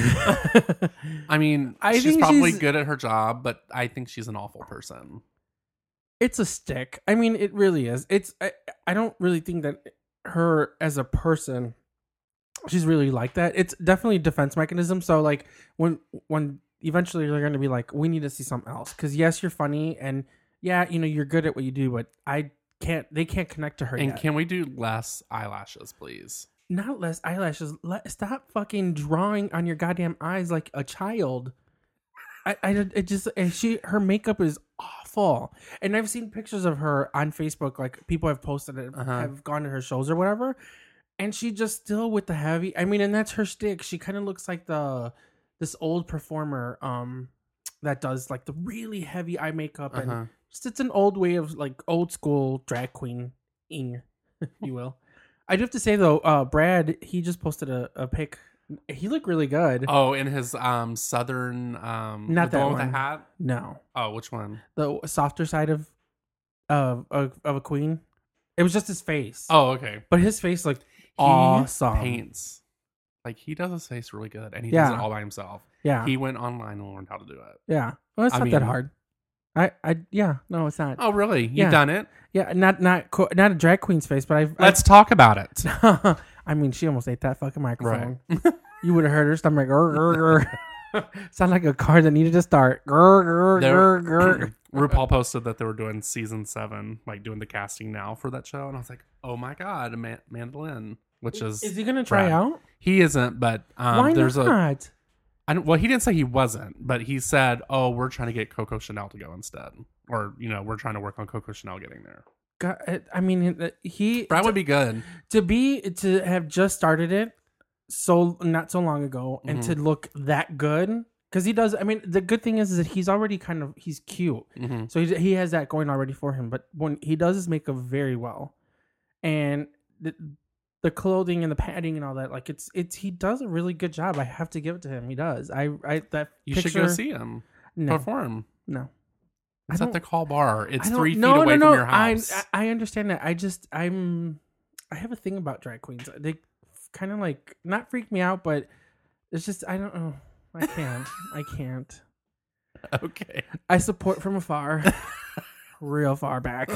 I mean, I she's think probably she's- good at her job, but I think she's an awful person. It's a stick. I mean, it really is. It's I, I don't really think that her as a person, she's really like that. It's definitely a defense mechanism. So like when when eventually they're going to be like, we need to see something else. Because yes, you're funny, and yeah, you know, you're good at what you do, but I can't. They can't connect to her And yet. can we do less eyelashes, please? Not less eyelashes. Let, stop fucking drawing on your goddamn eyes like a child. I, I it just and she her makeup is awful, and I've seen pictures of her on Facebook. Like people have posted it, Uh-huh. have gone to her shows or whatever, and she just still with the heavy. I mean, and that's her stick. She kind of looks like the this old performer um that does like the really heavy eye makeup, and Uh-huh. just it's an old way of like old school drag queen ing, if you will. I do have to say though, uh, Brad he just posted a, a pic. He looked really good. Oh, in his um southern um Not the that one with one. the hat. No, Oh, which one? the softer side of of of, of a queen. It was just his face. Oh, okay. But his face looked He awesome. paints. Like he does his face really good, and he does Yeah. it all by himself. Yeah, He went online and learned how to do it. yeah. Well, it's I not that mean- hard. I, I, yeah. No, it's not. Oh, really? You've Yeah. done it? Yeah, not not co- not a drag queen's face, but I've. Let's talk about it. I've I mean, she almost ate that fucking microphone. You would have heard her stomach. Grr, grr, grr. Sound like a car that needed to start. Grr, grr, There- grr, grr. RuPaul posted that they were doing season seven, like doing the casting now for that show, and I was like, "Oh my god, Man- Mandolin!" Which is Is he gonna try Brad. out? He isn't, but um, Why there's a. not? I don't, well, he didn't say he wasn't, but he said, "Oh, we're trying to get Coco Chanel to go instead, or you know, we're trying to work on Coco Chanel getting there." God, I mean, he Brad would be good. to be to have just started it so not so long ago and Mm-hmm. to look that good because he does. I mean, the good thing is, is that he's already kind of he's cute, Mm-hmm. so he he has that going already for him. But when he does his makeup very well, and the the clothing and the padding and all that, like it's it's he does a really good job. I have to give it to him. He does. I I that You picture, should go see him no perform. no. It's I at the don't- Call Bar. It's I don't- three feet no, away no, from no. your house. I, I I understand that. I just I'm I have a thing about drag queens. They kind of like not freak me out, but it's just I don't know. I can't. I can't. Okay. I support from afar, real far back.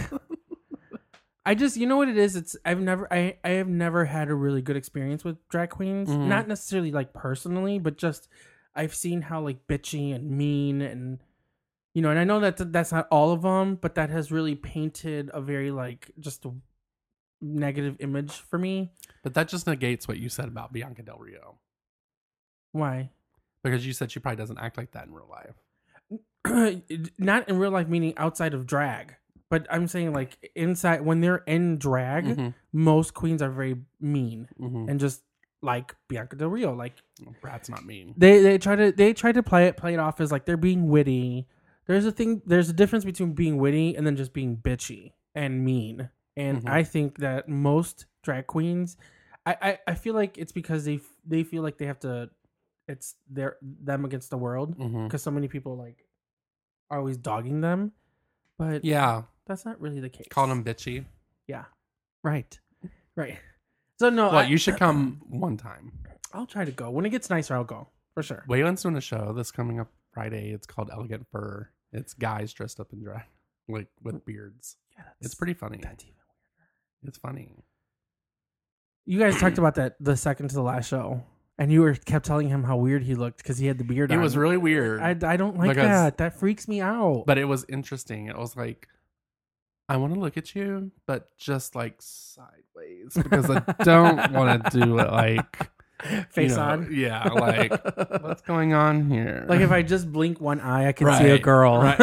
I just you know what it is. It's I've never I I have never had a really good experience with drag queens. Mhm. Not necessarily like personally, but just I've seen how like bitchy and mean and. You know, and I know that that's not all of them, but that has really painted a very like just a negative image for me. But that just negates what you said about Bianca Del Rio. Why? Because you said she probably doesn't act like that in real life. Not in real life, meaning outside of drag, but I'm saying like inside when they're in drag, Mhm. most queens are very mean Mm-hmm. and just like Bianca Del Rio. Like Brad's not mean. they they try to they try to play it play it off as like they're being witty. There's a thing. There's a difference between being witty and then just being bitchy and mean. And Mhm. I think that most drag queens, I, I, I feel like it's because they f- they feel like they have to, it's their them against the world Mm-hmm. because so many people like are always dogging them, but Yeah. that's not really the case. Calling him bitchy. yeah, right, right. So no, Well, I, you should come one time. I'll try to go when it gets nicer. I'll go for sure. Waylon's doing a show that's coming up Friday. It's called Elegant Fur. It's guys dressed up in drag, like with beards. Yeah, It's pretty funny. That's even weirder. It's funny. You guys talked about that the second to the last show, and you were kept telling him how weird he looked because he had the beard It on. was really weird. I, I don't like Because- that. That freaks me out. But it was interesting. It was like, I want to look at you, but just like sideways because I don't want to do it like Face you know, on. Yeah, like what's going on here? Like if I just blink one eye, I can Right, see a girl. right.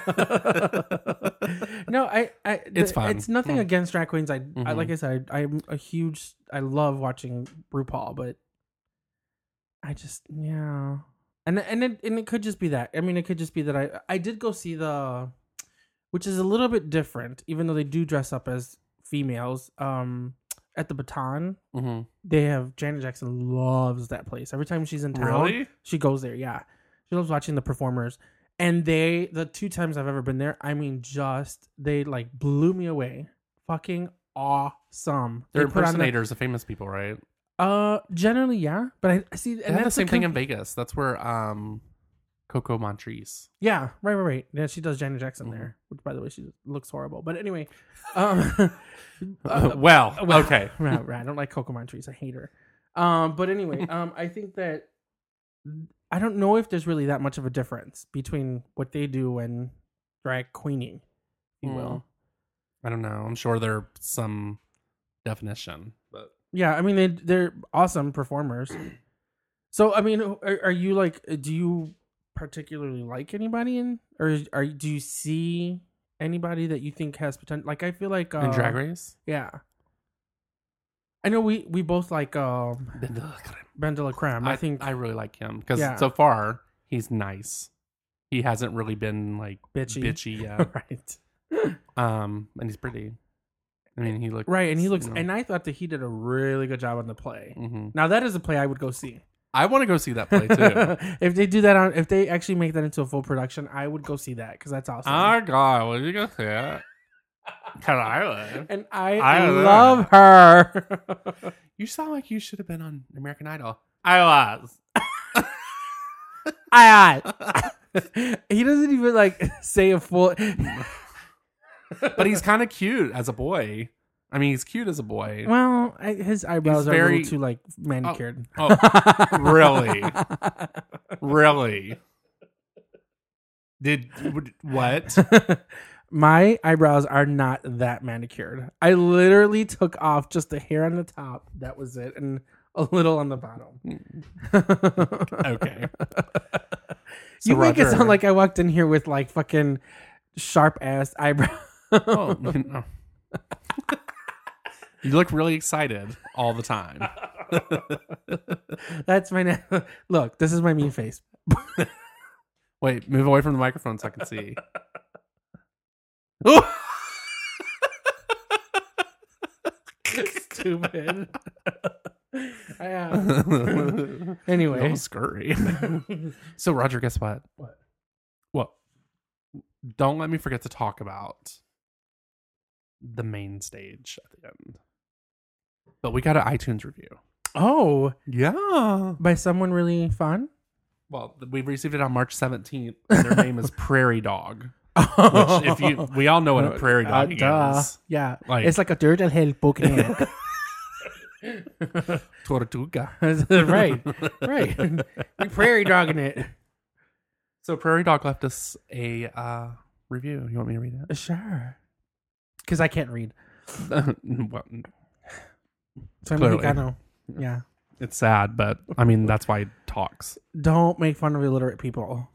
No, I, I It's fun. It's nothing Mm. against drag queens. I, I Mhm. like I said, I, I'm a huge. I love watching RuPaul, but I just yeah, and and it and it could just be that. I mean, it could just be that I I did go see the, which is a little bit different, even though they do dress up as females. Um, at the Baton, Mhm. they have Janet Jackson loves that place. Every time she's in town, Really? she goes there. Yeah, she loves watching the performers. And they, the two times I've ever been there, I mean, just they like blew me away. Fucking awesome. They're They put on the- impersonators of famous people, right? Uh, generally, yeah. But I, I see, and They have the that's same a thing com- in Vegas. That's where um, Coco Montrese. Yeah, right, right, right. Yeah, she does Janet Jackson Mhm. there, which by the way, she looks horrible. But anyway, um, uh, well, well, okay. right, right. I don't like Coco Montrese. I hate her. Um, but anyway, um, I think that I don't know if there's really that much of a difference between what they do and drag queening, if you will. Mm. I don't know. I'm sure there's some definition, but Yeah, I mean they they're awesome performers. So I mean, are, are you like? Do you particularly like anybody in, or are do you see anybody that you think has potential? Like I feel like uh, in Drag Race, yeah. I know we we both like um, Ben de la Creme. I, I think I really like him because Yeah. so far he's nice. He hasn't really been like Bitchy. bitchy yet. right, um, and he's pretty. I mean, he looks right, and he looks. you know, And I thought that he did a really good job on the play. mhm. Now that is a play I would go see. I want to go see that play too. If they do that on, if they actually make that into a full production, I would go see that because that's awesome. Oh God, would you go see it? Cause I would. and I, I love her. You sound like you should have been on American Idol. I was. I, he doesn't even like say a full. But he's kind of cute as a boy. I mean, he's cute as a boy. Well, I, his eyebrows He's are a very- little too like manicured. Oh, really? Really? Did would- what? My eyebrows are not that manicured. I literally took off just the hair on the top. That was it, and a little on the bottom. Okay. You So make it Roger- sound like I walked in here with like fucking sharp ass eyebrows. Oh, no. You look really excited all the time. That's my na- look. This is my mean face. Wait, move away from the microphone so I can see. Stupid. I am. Anyway. That was scurry. So, Roger, guess what? What? Well, don't let me forget to talk about the main stage at the end. But we got an iTunes review. Oh, Yeah. by someone really fun. Well, we received it on March seventeenth. And their name is Prairie Dog. Which, if you, we all know what a prairie Uh, dog duh. is. Yeah, Like- it's like a turtle head poking head. Tortuga. right, right. We prairie dogging it. So Prairie Dog left us a uh, review. You want me to read it? Sure. Because I can't read. Well, So I'm Clearly. Mexicano. Yeah. it's sad, but I mean that's why he talks. Don't make fun of illiterate people.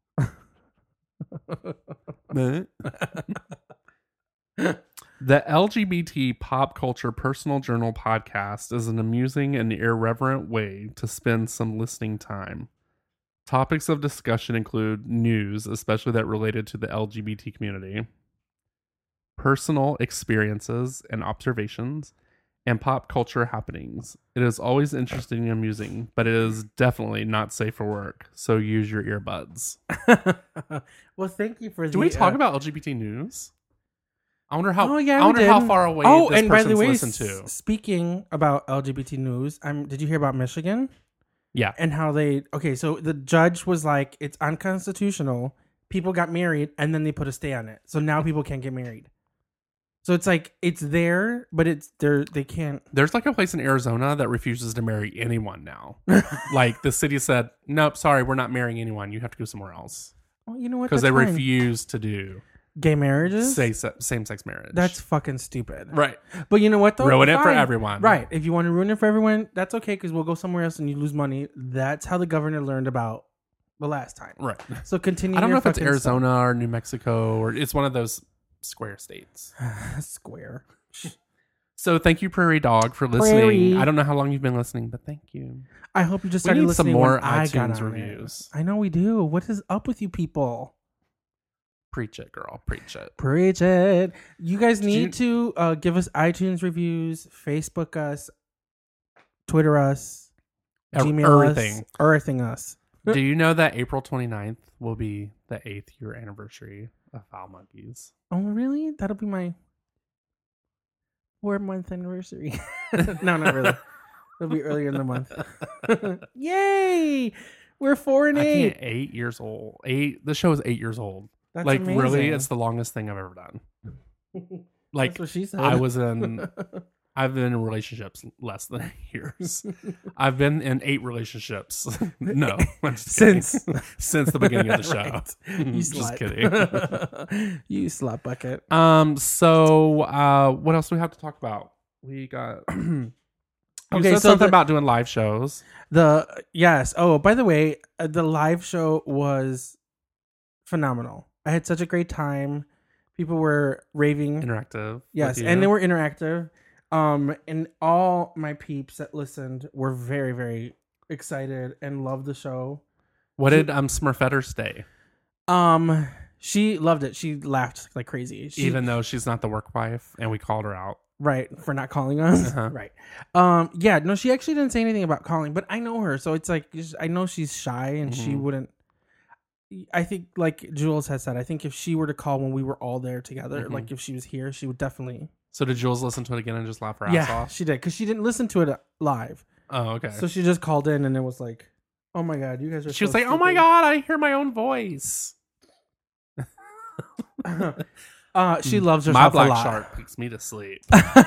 The L G B T Pop Culture Personal Journal podcast is an amusing and irreverent way to spend some listening time. Topics of discussion include news, especially that related to the L G B T community, personal experiences and observations, and pop culture happenings. It is always interesting and amusing, but it is definitely not safe for work, so use your earbuds. Well, thank you for Do the, we talk uh, about L G B T news? I wonder how. Oh yeah, I we wonder did. how far away. Oh, this and by the person's way, listened s- to. speaking about L G B T news, I'm. Did you hear about Michigan Yeah. and how they? Okay, so the judge was like, it's unconstitutional. People got married, and then they put a stay on it, so now people can't get married. So it's like it's there, but it's there. They can't. There's like a place in Arizona that refuses to marry anyone now. Like the city said, nope, sorry, we're not marrying anyone. You have to go somewhere else Well, you know what? because they That's fine. refuse to do gay marriages. same sex marriage. That's fucking stupid. right. But you know what? Though, Ruin it for Fine. everyone. Right. If you want to ruin it for everyone, that's okay because we'll go somewhere else and you lose money. That's how the governor learned about the last time. Right. So continue. I don't your know if it's fucking Arizona or New Mexico or it's one of those square states. stuff. Square. So thank you, Prairie Dog, for listening. Prairie. I don't know how long you've been listening, but thank you. I hope you just We started need some listening more when I got iTunes on reviews. it. I know we do. What is up with you people? Preach it, girl. Preach it. Preach it. You guys Did need to uh, give us iTunes reviews, Facebook us, Twitter us, Ev- Gmail everything. us, everything us. Do you know that April twenty-ninth will be the eighth year anniversary of Foul Monkeys? Oh, really? That'll be my four month anniversary. No, not really. It'll be earlier in the month. Yay! We're four and I eight. can't, eight years old. Eight. The show is eight years old. That's like amazing. really, it's the longest thing I've ever done. Like That's what she said. I was in. I've been in relationships less than eight years. I've been in eight relationships. No, I'm just kidding. Since since the beginning of the show. Right. You just slut. kidding. You slut bucket. Um. So, uh, what else do we have to talk about? We got. You Okay, said so something the- about doing live shows. The yes. Oh, by the way, uh, the live show was phenomenal. I had such a great time. People were raving. Interactive. Yes, with you. and they were interactive. Um, and all my peeps that listened were very, very excited and loved the show. What did um Smurfetter stay? Um, she loved it. She laughed like crazy. She, Even though she's not the work wife, and we called her out. right for not calling us. Uh-huh. Right. Um. Yeah. No, she actually didn't say anything about calling, but I know her, so it's like I know she's shy and she Mhm. wouldn't. I think, like Jules has said, I think if she were to call when we were all there together, Mhm. like if she was here, she would definitely. So did Jules listen to it again and just laugh her ass Yeah, off? she did because she didn't listen to it live. Oh, okay. So she just called in and it was like, "Oh my god, you guys are." she was so like, "Oh my stupid." god, I hear my own voice." uh, she loves My herself a black lot. shark puts me to sleep.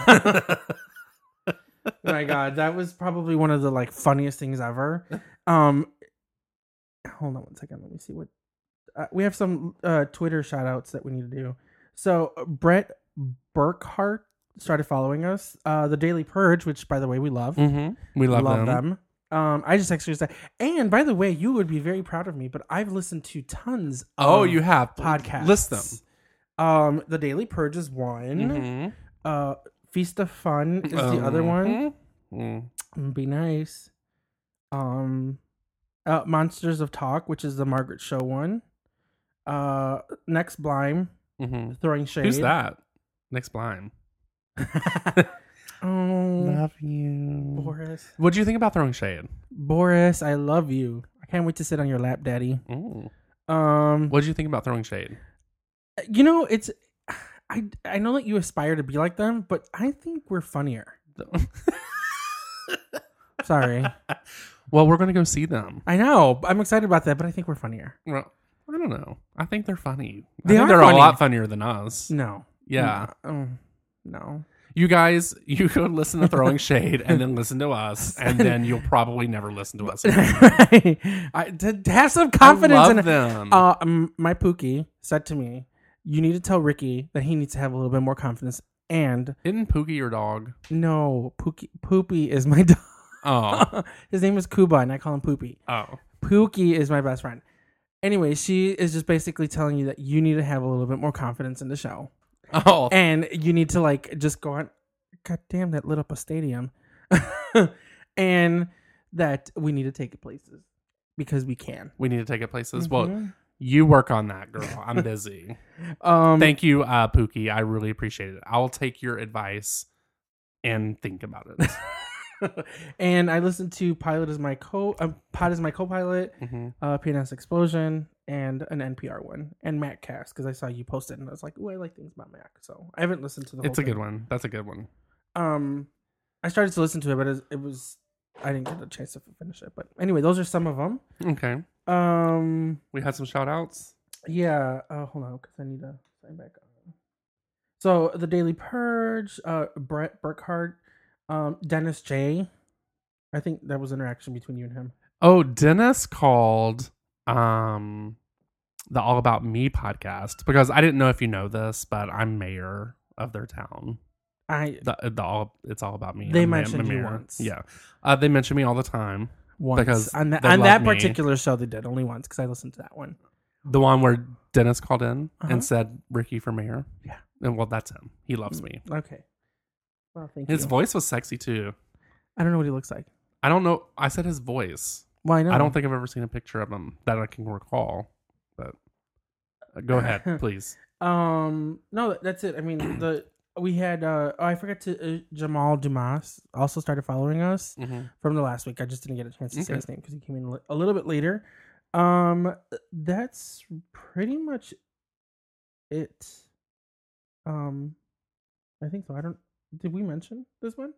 My god, that was probably one of the like funniest things ever. Um, hold on one second. Let me see what uh, we have. Some uh, Twitter shout outs that we need to do. So uh, Brett Burkhart started following us. Uh, the Daily Purge, which by the way we love. Mm-hmm. We love, them. them. Um, I just actually said, and by the way, you would be very proud of me, but I've listened to tons. Oh, of you have podcasts. List them. Um, the Daily Purge is one. Mm-hmm. Uh, Feast of Fun is the other one. Mm-hmm. Be nice. Um, uh, Monsters of Talk, which is the Margaret Show one. Uh, Next Blime, Mm-hmm. Throwing Shade. Who's that? Next blind. Oh, Love you. Boris. What do you think about Throwing Shade? Boris, I love you. I can't wait to sit on your lap, Daddy. Ooh. Um, What do you think about Throwing Shade? you know, it's. I I know that you aspire to be like them, but I think we're funnier. Sorry. Well, we're gonna go see them. I know. I'm excited about that, but I think we're funnier. Well, I don't know. I think they're funny. They I think are they're funny. a lot funnier than us. No. Yeah. No. Oh, no. You guys, you could listen to Throwing Shade and then listen to us, and then you'll probably never listen to us again. I, to, to have some confidence I love in them. Uh, um, my Pookie said to me, "You need to tell Ricky that he needs to have a little bit more confidence." And Isn't Pookie your dog? no, Pookie, Poopy is my dog. Oh. His name is Kuba, and I call him Poopy. Oh. Pookie is my best friend. Anyway, she is just basically telling you that you need to have a little bit more confidence in the show. Oh. And you need to like just go on. God damn, that lit up a stadium. And that we need to take it places because we can. We need to take it places. Well, Mhm. you work on that, girl. I'm busy. Um, Thank you, uh, Pookie. I really appreciate it. I'll take your advice and think about it. and I listened to Pilot is my co uh, Pod is my co-pilot, Mm-hmm. uh, P N S Explosion, and an N P R one, and MacCast, because I saw you post it, and I was like, "Oh, I like things about Mac." So I haven't listened to the. It's whole a good thing. one. That's a good one. Um, I started to listen to it, but it, it was I didn't get a chance to finish it. But anyway, those are some of them. Okay. Um, We had some shout outs. yeah. Uh, hold on, because I need to sign back on. So the Daily Purge, uh, Brett Burkhart, um, Dennis J. I think that was interaction between you and him. Oh, Dennis called um the All About Me podcast because I didn't know if you know this, but I'm mayor of their town. I The, the all it's all about me. They I'm ma- mentioned you mayor. once. Yeah, uh, they mention me all the time. once because on, that they on love that me. particular show they did only once because I listened to that one. The one where Dennis called in Uh-huh. and said Ricky for mayor. Yeah. And well, that's him. He loves me. Okay. Well, thank His you. voice was sexy too. I don't know what he looks like. I don't know. I said his voice. Well, I know. I don't think I've ever seen a picture of him that I can recall. But uh, go ahead, please. Um, no, that's it. I mean, the we had. Uh, oh, I forgot to. Uh, Jamal Dumas also started following us Mm-hmm. from the last week. I just didn't get a chance to say Okay. his name because he came in li- a little bit later. Um, that's pretty much it. Um, I think so. I don't. Did we mention this one?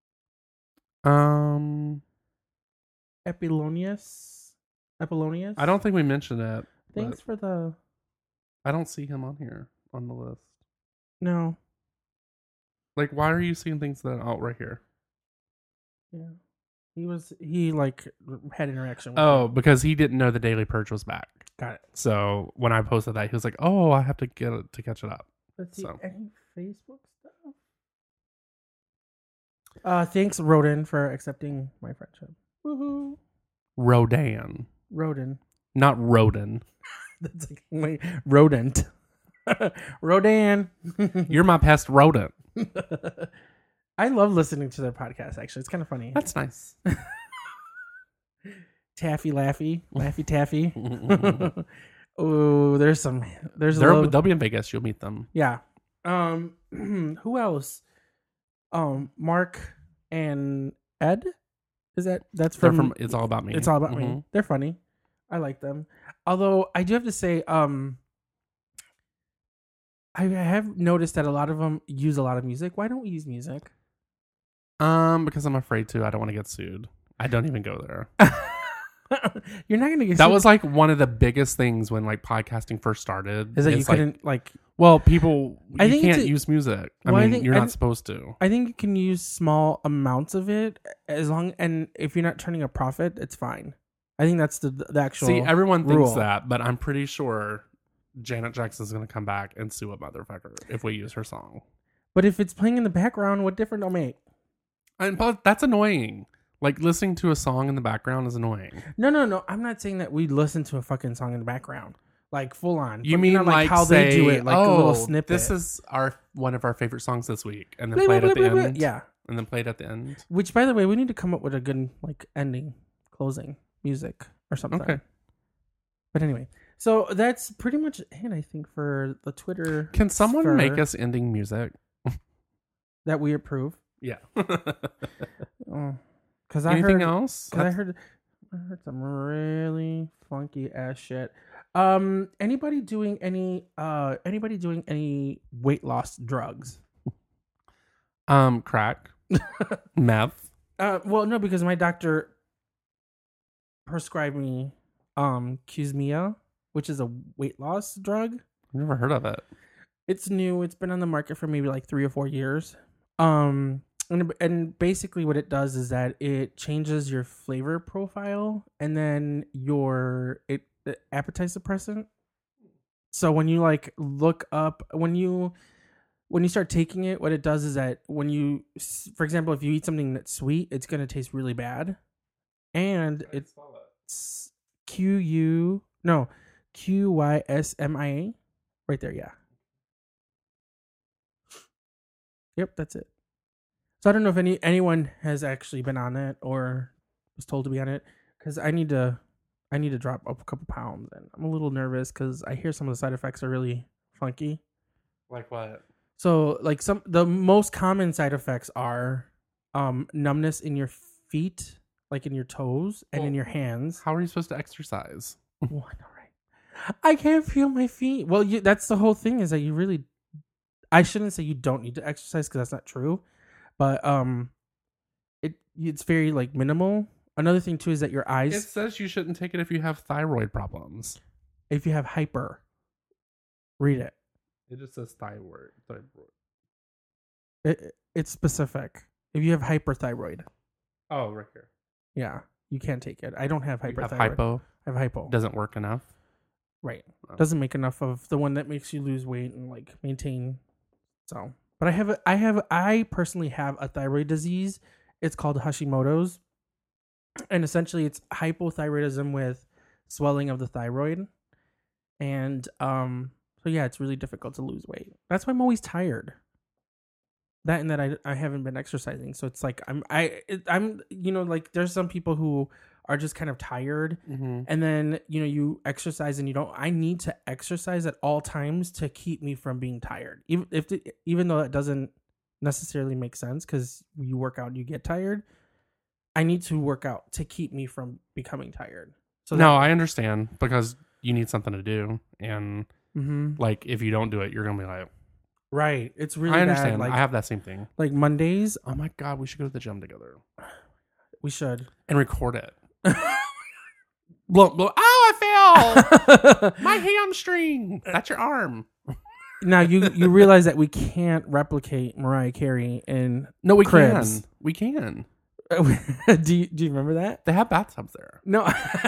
Um, Epilonius. Epilonius. I don't think we mentioned it. Thanks but for the. I don't see him on here on the list. No. Like, why are you seeing things that are out right here? Yeah. He was. He like had interaction. With Oh, him. because he didn't know the Daily Purge was back. Got it. So when I posted that, he was like, "Oh, I have to get it to catch it up." Let's see. So. Any Facebook stuff? Uh, thanks, Roden, for accepting my friendship. Woohoo. Rodan, Roden. not Roden. That's like my rodent. Rodan. You're my pest rodent. I love listening to their podcast, actually. It's kind of funny. That's nice. Taffy Laffy. Laffy Taffy. Oh, there's some. There's a They're, little, they'll be in Vegas. You'll meet them. yeah. Um, who else? Um, Mark and Ed. Is that that's They're from? from It's All About Me. It's all about me. Mhm. They're funny. I like them. Although I do have to say, um, I have noticed that a lot of them use a lot of music. Why don't we use music? Um, because I'm afraid to. I don't want to get sued. I don't even go there. You're not gonna get That sued. was like one of the biggest things when like podcasting first started. Is that you It's like, couldn't like? well, people, I you think can't it's a- use music. I Well, I mean, think- you're I not th- supposed to. I think you can use small amounts of it as long and if you're not turning a profit, it's fine. I think that's the the actual. See, everyone thinks rule. that, but I'm pretty sure Janet Jackson's going to come back and sue a motherfucker if we use her song. But if it's playing in the background, what difference it'll make? And but that's annoying. Like listening to a song in the background is annoying. No, no, no. I'm not saying that we listen to a fucking song in the background, like full on. You But mean know, like, how say, they do it, like oh, a little snippet. This is our one of our favorite songs this week, and then Blah, play it blah, at the blah, blah, end. blah. Yeah. And then play it at the end. Which, by the way, we need to come up with a good like ending, closing music or something. Okay. But anyway, so that's pretty much it. I think for the Twitter. Can someone sphere make us ending music? that we approve? Yeah. Because I Anything heard, else? Cause I heard, I heard some really funky ass shit. Um, anybody doing any, uh, anybody doing any weight loss drugs? Um, crack, meth. Uh, well, no, because my doctor prescribed me, um, Qsmia, which is a weight loss drug. I've never heard of it. It's new. It's been on the market for maybe like three or four years. Um, and, and basically what it does is that it changes your flavor profile and then your it, the appetite suppressant. So when you like look up when you when you start taking it, what it does is that when you, for example, if you eat something that's sweet, it's gonna taste really bad, and it's Q U no Q Y S M I A right there, yeah. Yep, that's it. So I don't know if any anyone has actually been on it or was told to be on it because I need to I need to drop up a couple pounds and I'm a little nervous because I hear some of the side effects are really funky. Like what? So like some the most common side effects are um numbness in your feet, like in your toes and in Well, your hands. How are you supposed to exercise? Well, I know, right? I can't feel my feet. Well, you, that's the whole thing is that you really, I shouldn't say you don't need to exercise because that's not true, but um, it it's very like minimal. Another thing too is that your eyes. It says you shouldn't take it if you have thyroid problems. If you have hyper, read it. It just says thyroid. Thyroid. It it's specific. If you have hyperthyroid, Oh, right here. yeah, you can't take it. I don't have You hyperthyroid. have hypo. I have hypo. Doesn't work enough. Right. Oh. Doesn't make enough of the one that makes you lose weight and like maintain. So, but I have a, I have I personally have a thyroid disease. It's called Hashimoto's, and essentially it's hypothyroidism with swelling of the thyroid, and um. So yeah, it's really difficult to lose weight. That's why I'm always tired. That and that I, I haven't been exercising, so it's like I'm I it, I'm you know like there's some people who are just kind of tired, Mm-hmm. and then you know you exercise and you don't. I need to exercise at all times to keep me from being tired, even if the, even though that doesn't necessarily make sense because you work out and you get tired. I need to work out to keep me from becoming tired. So No, that, I understand because you need something to do, and Mhm. like if you don't do it, you're gonna be like, right. It's really I understand. bad. Like I have that same thing. like Mondays, Oh my god, we should go to the gym together we should. and record it. Blow, blow. Oh, I fell. My hamstring. That's your arm. Now you you realize that we can't replicate Mariah Carey in No, we cribs. can. We can. do you do you remember that? They have bathtubs there. No.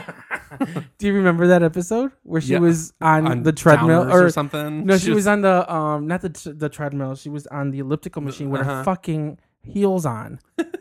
Do you remember that episode where she Yeah. was on, On the treadmill Downers or, or something. No, she, was, on the um not the t- the treadmill. She was on the elliptical machine with her Uh-huh. fucking heels on.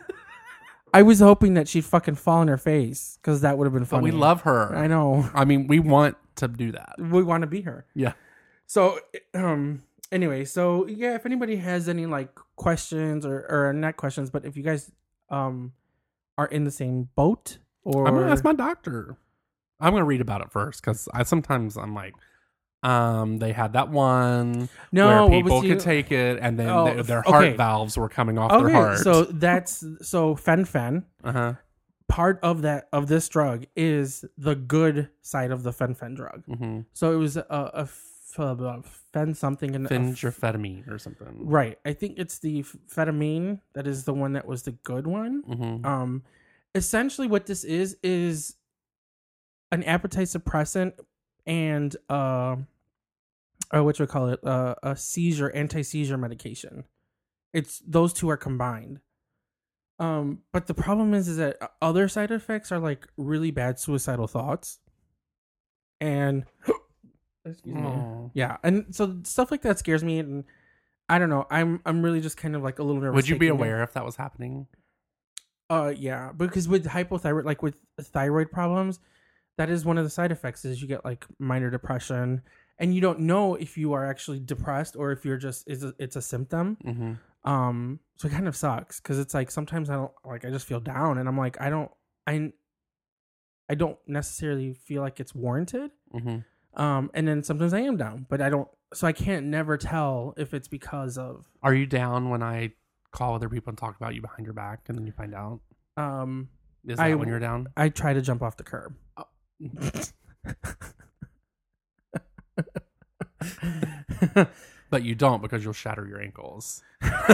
I was hoping that she'd fucking fall on her face because that would have been But funny. we love her. I know. I mean, we want to do that. We want to be her. Yeah. So, um, anyway, so yeah, if anybody has any like questions or or not questions, but if you guys um are in the same boat or I'm gonna ask my doctor. I'm gonna read about it first because I sometimes I'm like, um, they had that one no, where what people was could you- take it and then Oh, they- their f- heart okay. valves were coming off their Okay, heart. so that's so fen-phen. uh huh. Part of that of this drug is the good side of the fen-phen drug. Mm-hmm. So it was a, a, f- a fen something and a f- Fenjurfetamine or something. right. I think it's the f- phetamine that is the one that was the good one. Mm-hmm. Um, essentially, what this is is an appetite suppressant and uh, or what you call it, uh, a seizure anti seizure medication. It's those two are combined. Um, but the problem is, is that other side effects are like really bad suicidal thoughts, and excuse me, Oh. yeah, and so stuff like that scares me, and I don't know. I'm I'm really just kind of like a little nervous. Would you be taking it. aware if that was happening? Uh, yeah, because with hypothyroid, like with thyroid problems, that is one of the side effects is you get like minor depression, and you don't know if you are actually depressed or if you're just is it's a symptom. Mm-hmm. Um, so it kind of sucks because it's like sometimes I don't like I just feel down, and I'm like I don't I I don't necessarily feel like it's warranted. Mm-hmm. Um, and then sometimes I am down, but I don't. So I can't never tell if it's because of Are you down when I call other people and talk about you behind your back and then you find out? um. Is that I- when you're down? I try to jump off the curb. But you don't because you'll shatter your ankles.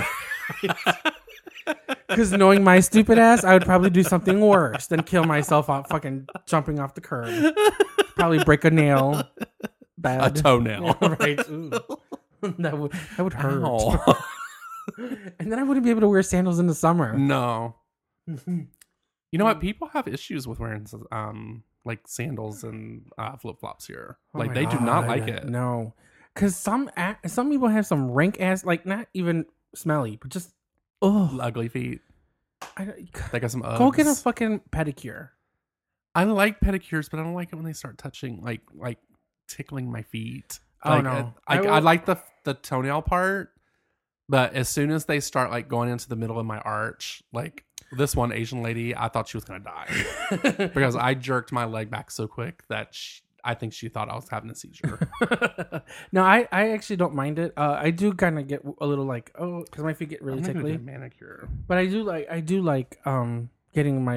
Because knowing my stupid ass, I would probably do something worse than kill myself on fucking jumping off the curb. Probably break a nail. A Bad. toenail. Right. Ooh. That would that would hurt. Ow. And then I wouldn't be able to wear sandals in the summer. No. You know what? People have issues with wearing um like sandals and uh, flip flops here. Oh Like my they do not God, like it. No, because some a- some people have some rank ass, like not even smelly, but just oh, Ugly feet. I don't, They got some Uggs. go get a fucking pedicure. I like pedicures, but I don't like it when they start touching, like like tickling my feet. Oh, Like, no. I, I I, will- I like the the toenail part, but as soon as they start like going into the middle of my arch, like this one Asian lady, I thought she was gonna die because I jerked my leg back so quick that she, I think she thought I was having a seizure. No, I, I actually don't mind it. Uh, I do kind of get a little like oh, because my feet get really I'm not gonna tickly. get a manicure. But I do like I do like um getting my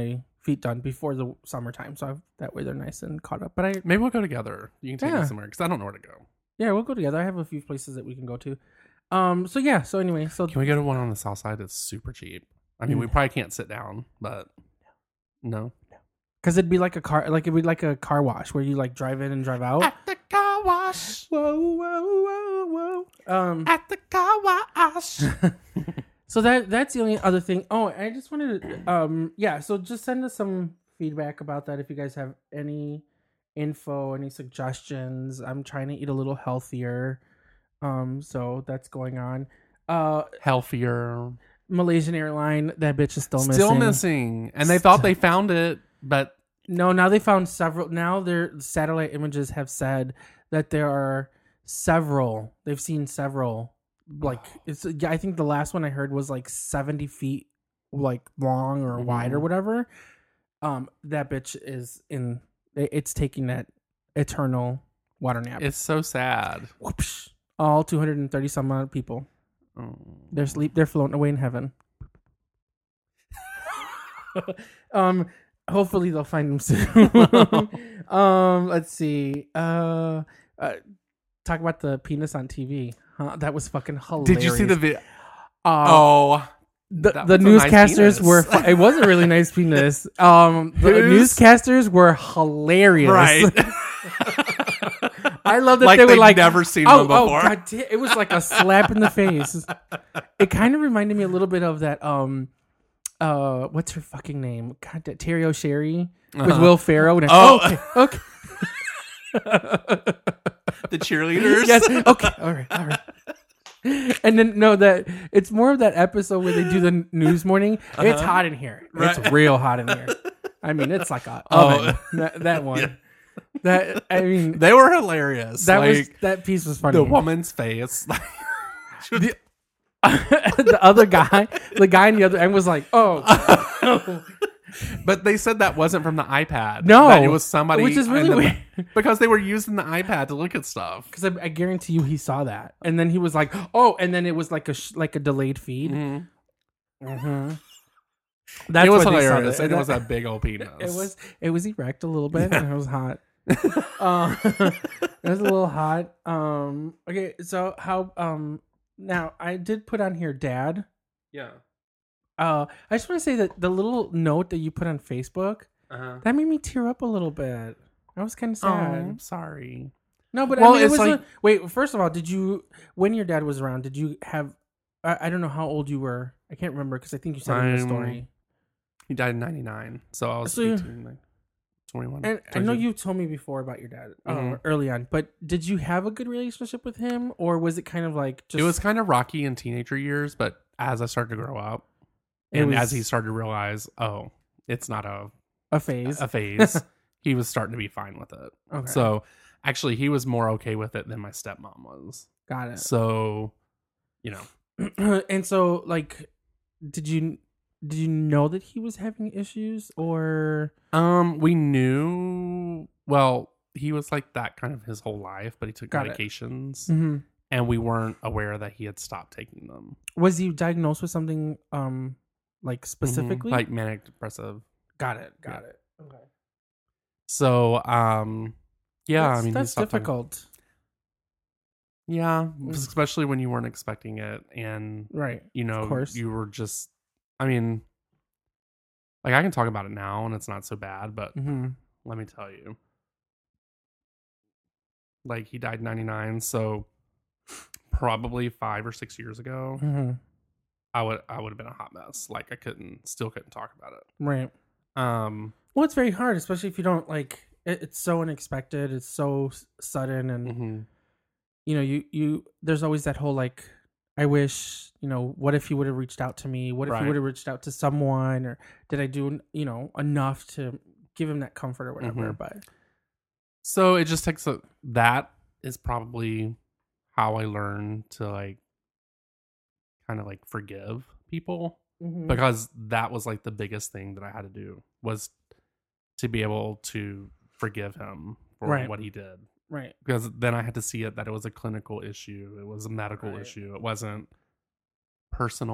feet done before the summertime, so I've, that way they're nice and caught up. But I Maybe we'll go together. You can take Yeah. me somewhere because I don't know where to go. yeah, we'll go together. I have a few places that we can go to. Um. So yeah. So anyway. So Can we go to one on the south side that's super cheap? I mean, we probably can't sit down, but no. because it'd be like a car, like it'd be like a car wash where you like drive in and drive out. At the car wash. Whoa, whoa, whoa, whoa. Um. At the car wash. So that that's the only other thing. Oh, I just wanted to, um, yeah. So just send us some feedback about that if you guys have any info, any suggestions. I'm trying to eat a little healthier, um, so that's going on. Uh, Healthier. Malaysian airline, that bitch is still missing. Still missing. And they thought they found it, but No, now they found several. Now their satellite images have said that there are several. They've seen several. Like it's, yeah, I think the last one I heard was like seventy feet, like long or wide or whatever. Um, that bitch is in. it- It's taking that eternal water nap. it's so sad. Whoopsh. All two hundred and thirty some odd people. Oh. They're sleep. They're floating away in heaven. um. Hopefully they'll find them soon. um. Let's see. Uh. uh talk about the penis on T V. Huh? That was fucking hilarious. Did you see the video? Uh, Oh. the, that the was a nice newscasters penis. were. Fu- it was a really nice penis. Um. The Who's- newscasters were hilarious. Right. I love that Like they were they'd like never seen oh, one before. Oh, God, damn, it was like a slap in the face. It kind of reminded me a little bit of that. Um, uh, what's her fucking name? God, that Terry O'Sherry with Uh-huh. Will Ferrell. And Oh. okay, okay. The cheerleaders. Yes. Okay. All right. All right. And then no, that it's more of that episode where they do the news morning. It's hot in here. It's Right. real hot in here. I mean, it's like a Oh. oven. That, that one. Yeah. That I mean, They were hilarious. that like, was that piece was funny. the woman's face. the, the other guy, the guy in the other end was like, "Oh, But they said that wasn't from the iPad. No. That it was somebody. Which is really in the- weird. because they were using the iPad to look at stuff. because I, I guarantee you he saw that." And then he was like, "Oh," and then it was like a sh- like a delayed feed. Mm-hmm. Mm-hmm. That's It was why they saw hilarious. that. And it was a big old penis. It was it was erect a little bit and it was hot. um, it was a little hot. Um, okay, so how um now I did put on here, Dad. Yeah. Uh, I just want to say that the little note that you put on Facebook Uh-huh. that made me tear up a little bit. I was kind of Oh, sad. I'm sorry. No, but Well, I mean, it it's was like- a- wait. First of all, did you when your dad was around? Did you have? I, I don't know how old you were. I can't remember because I think you said it in the I'm- story. He died in ninety-nine. So I was So you- eighteen, like, twenty-one. And I know twenty-two. you told me before about your dad uh, Mhm. early on, but did you have a good relationship with him, or was it kind of like just? It was kind of rocky in teenager years, but as I started to grow up, It and was- as he started to realize, oh, it's not a a phase. a phase, he was starting to be fine with it. Okay. So actually, he was more okay with it than my stepmom was. Got it. So, you know, And so, like, did you did you know that he was having issues, or um, we knew. Well, he was like that kind of his whole life, but he took Got it. medications, Mhm. and we weren't aware that he had stopped taking them. was he diagnosed with something, um, like specifically? Mhm. Like manic depressive. got it. Got Yeah. it. Okay. So, um, yeah, that's, I mean, he that's stopped talking- difficult, Yeah, Mm. especially when you weren't expecting it, and right? you know, course. you were just. I mean, like I can talk about it now, and it's not so bad. But Mm-hmm. let me tell you, like he died in ninety-nine, so probably five or six years ago, Mm-hmm. I would I would have been a hot mess. Like I couldn't, still couldn't talk about it. Right. Um, Well, it's very hard, especially if you don't like. It, it's so unexpected. It's so s- sudden, and mhm. you know, you you. There's always that whole like, I wish, you know, what if he would have reached out to me? What if Right. he would have reached out to someone, or did I do, you know, enough to give him that comfort or whatever? Mhm. But So it just takes a. That is probably how I learned to like, kind of like forgive people. Mhm. Because that was like the biggest thing that I had to do was to be able to forgive him for Right. what he did. right, Because then I had to see it that it was a clinical issue, it was a medical Right. issue, it wasn't personal.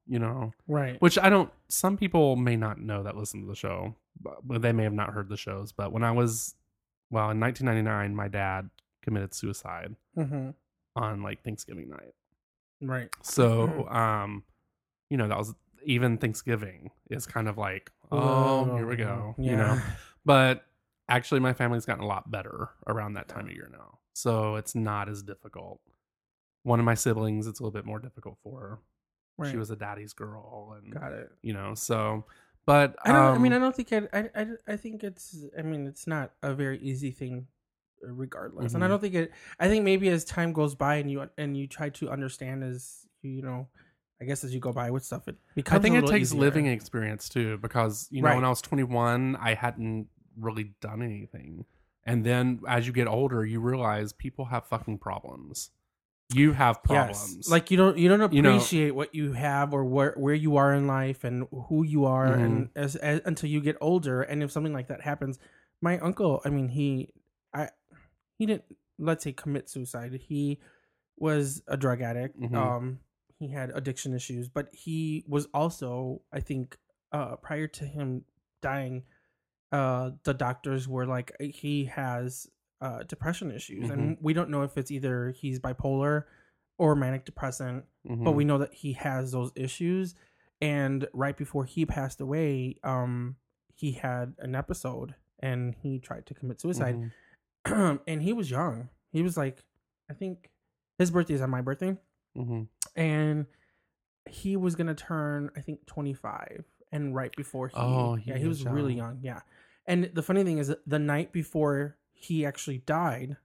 you know? Right. Which I don't, some people may not know that listen to the show, but they may have not heard the shows. But when I was, well, in nineteen ninety-nine, my dad committed suicide Mm-hmm. on like Thanksgiving night. Right. So, um, you know, that was even Thanksgiving is kind of like, oh, here we go, Yeah. you know? But actually, my family's gotten a lot better around that time of year now. So it's not as difficult. One of my siblings, it's a little bit more difficult for her. Right. She was a daddy's girl, and Got it. you know, so. But I don't. um, I mean, I don't think it, I. I. I think it's. I mean, it's not a very easy thing, regardless. And I Mhm. don't think it. I think maybe as time goes by and you and you try to understand as you know, I guess as you go by with stuff, it becomes. I think a it little takes easier. living experience too, because you know, Right. when I was twenty-one, I hadn't really done anything, and then as you get older, you realize people have fucking problems. You have problems, Yes. Like you don't. You don't You know- appreciate what you have or where where you are in life and who you are, Mm-hmm. and as, as until you get older. And if something like that happens, my uncle. I mean, he. I. He didn't. Let's say commit suicide. He was a drug addict. Mhm. Um. He had addiction issues, but he was also, I think, uh, prior to him dying, uh, the doctors were like, he has uh, depression issues, and we don't know if it's either he's bipolar or manic depressant, Mhm. but we know that he has those issues. And right before he passed away, um, he had an episode, and he tried to commit suicide, Mhm. and he was young. He was like, I think his birthday is on my birthday. Mhm. And he was gonna turn, I think, twenty-five, and right before he, Oh, he yeah, he was was really young. young, yeah. And the funny thing is, that the night before he actually died,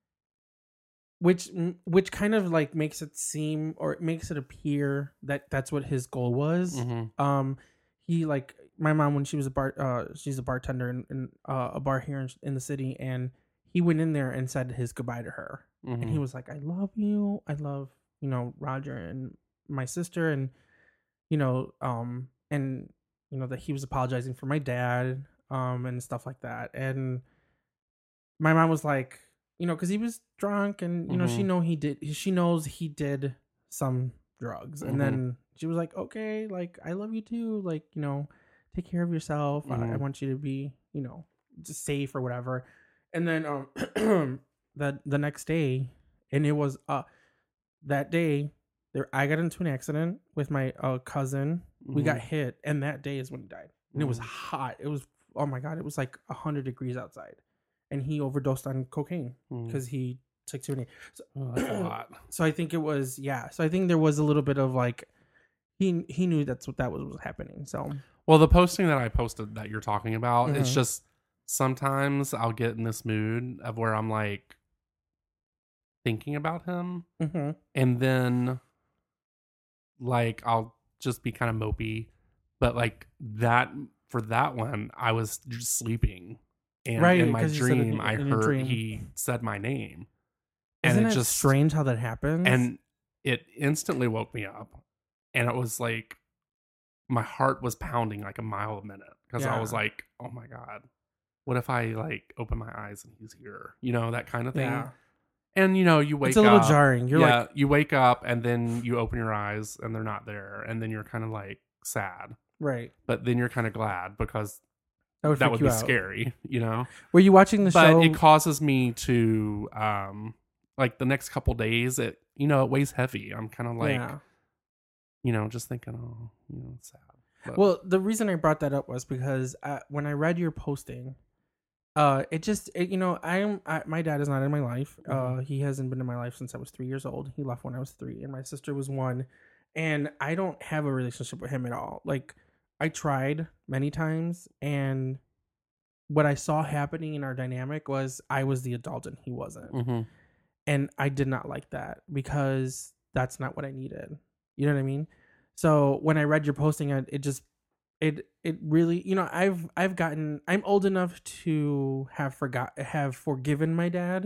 which which kind of like makes it seem, or it makes it appear that that's what his goal was. Mhm. Um, he like my mom when she was a bar, uh, she's a bartender in, in uh, a bar here in, in the city, and he went in there and said his goodbye to her. And he Mhm. was like, I love you. I love, you know, Roger and my sister. And, you know, um, and, you know, that he was apologizing for my dad, um, and stuff like that. And my mom was like, you know, cause he was drunk and, you know, she Mhm. know he did, she knows he did some drugs. And Mhm. then she was like, okay, like, I love you too. Like, you know, take care of yourself. I, I Mhm. want you to be, you know, just safe or whatever. And then, um, the the next day, and it was uh that day there I got into an accident with my uh cousin. We got Mhm. hit, and that day is when he died. And it was Mhm. hot. It was, oh my god, it was like a hundred degrees outside, and he overdosed on cocaine Mhm. because he took too many. So, Oh, that's a lot. so I think it was, yeah. So I think there was a little bit of like he he knew that's what that was, was happening. So Well, the posting that I posted that you're talking about, it's Mhm. just sometimes I'll get in this mood of where I'm like thinking about him, mhm. and then like I'll just be kind of mopey. But like that for that one, I was just sleeping, and Right, in my 'cause you said it dream, I in your heard dream. he said my name, Isn't and it it just strange how that happens? and it instantly woke me up, and it was like my heart was pounding like a mile a minute because I Yeah. was like, oh my god, what if I like open my eyes and he's here, you know, that kind of thing. yeah, And you know, you wake it's a little up, jarring. You're yeah, like, you wake up and then you open your eyes and they're not there, and then you're kind of like sad, right. but then you're kind of glad because That would, that freak would you be out. scary, you know. Were you watching the But show? it causes me to um like the next couple days, it you know, it weighs heavy. I'm kind of like, yeah. you know, just thinking, oh, you know, it's sad. But, Well, the reason I brought that up was because uh, when I read your posting, uh, it just it, you know I'm I, my dad is not in my life. Uh, Mhm. he hasn't been in my life since I was three years old. He left when I was three, and my sister was one, and I don't have a relationship with him at all. Like I tried many times, and what I saw happening in our dynamic was I was the adult and he wasn't. mhm. And I did not like that because that's not what I needed. You know what I mean? So when I read your posting, it, it just it it really, you know, I've I've gotten I'm old enough to have forgot have forgiven my dad.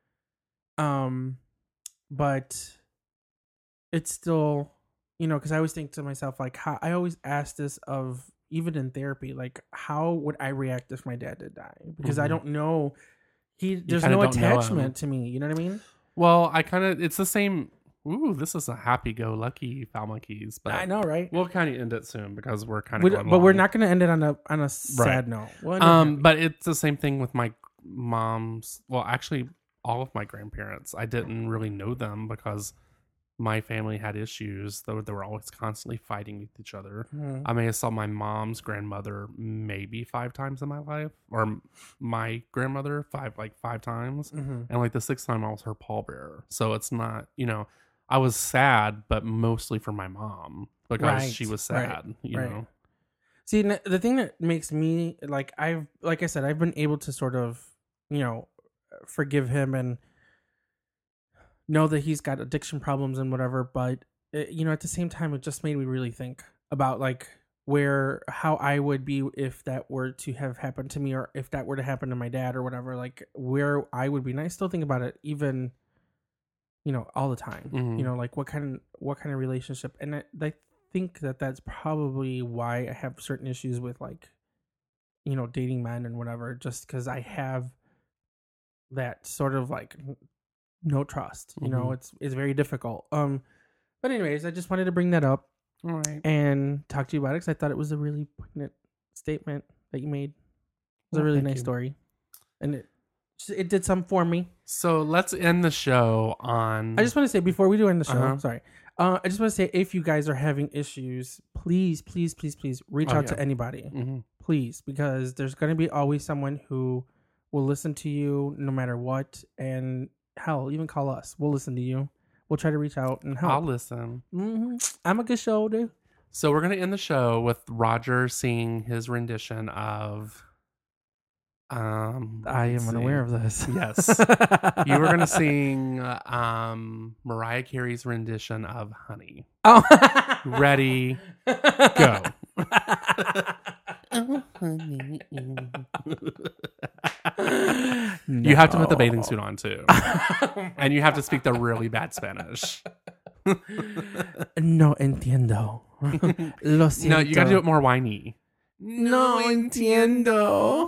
Um but it's still, you know, cuz I always think to myself like how I always ask this of even in therapy, like how would I react if my dad did die? Because I Mhm. don't know he there's kinda no don't know him. attachment to me, you know what I mean? Well, I kind of it's the same ooh, this is a happy-go-lucky Foul Monkeys. But I know, right? we'll kind of end it soon because we're kind We of d- going but we're long. not going to end it on a on a sad note. We'll end it Um, happy. but it's the same thing with my mom's. Well, actually, all of my grandparents. I didn't really know them because my family had issues. Though they were always constantly fighting with each other. Mhm. I may have saw my mom's grandmother maybe five times in my life, or my grandmother five like five times, Mhm. and like the sixth time I was her pallbearer. So it's not, you know, I was sad, but mostly for my mom because Right, she was right, sad. You right. know, See, n- the thing that makes me like I've like I said, I've been able to sort of, you know, forgive him and know that he's got addiction problems and whatever, but it, you know, at the same time, it just made me really think about like where how I would be if that were to have happened to me, or if that were to happen to my dad or whatever, like where I would be. And I still think about it even, you know, all the time. Mhm. You know, like what kind what kind of relationship, and I, I think that that's probably why I have certain issues with like, you know, dating men and whatever, just because I have that sort of like no trust. You know, Mhm. it's it's very difficult. Um, but anyways, I just wanted to bring that up all right. and talk to you about it because I thought it was a really poignant statement that you made. It was Well, a really thank nice you. story, and it it did some for me. So let's end the show on. I just want to say before we do end the show, Uh-huh. sorry. Uh, I just want to say if you guys are having issues, please, please, please, please reach Oh, out yeah. to anybody, Mhm. please, because there's going to be always someone who will listen to you no matter what, and hell, even call us. We'll listen to you. We'll try to reach out and I'll help. listen. hmm I'm a good shoulder. So we're gonna end the show with Roger singing his rendition of. Um, I am let's unaware see. of this. Yes. You were gonna sing um, Mariah Carey's rendition of "Honey." Oh. Ready, go. Oh, honey. You have to put the bathing suit on too, and you have to speak the really bad Spanish. No entiendo. Lo siento. No, you got to do it more whiny. No entiendo.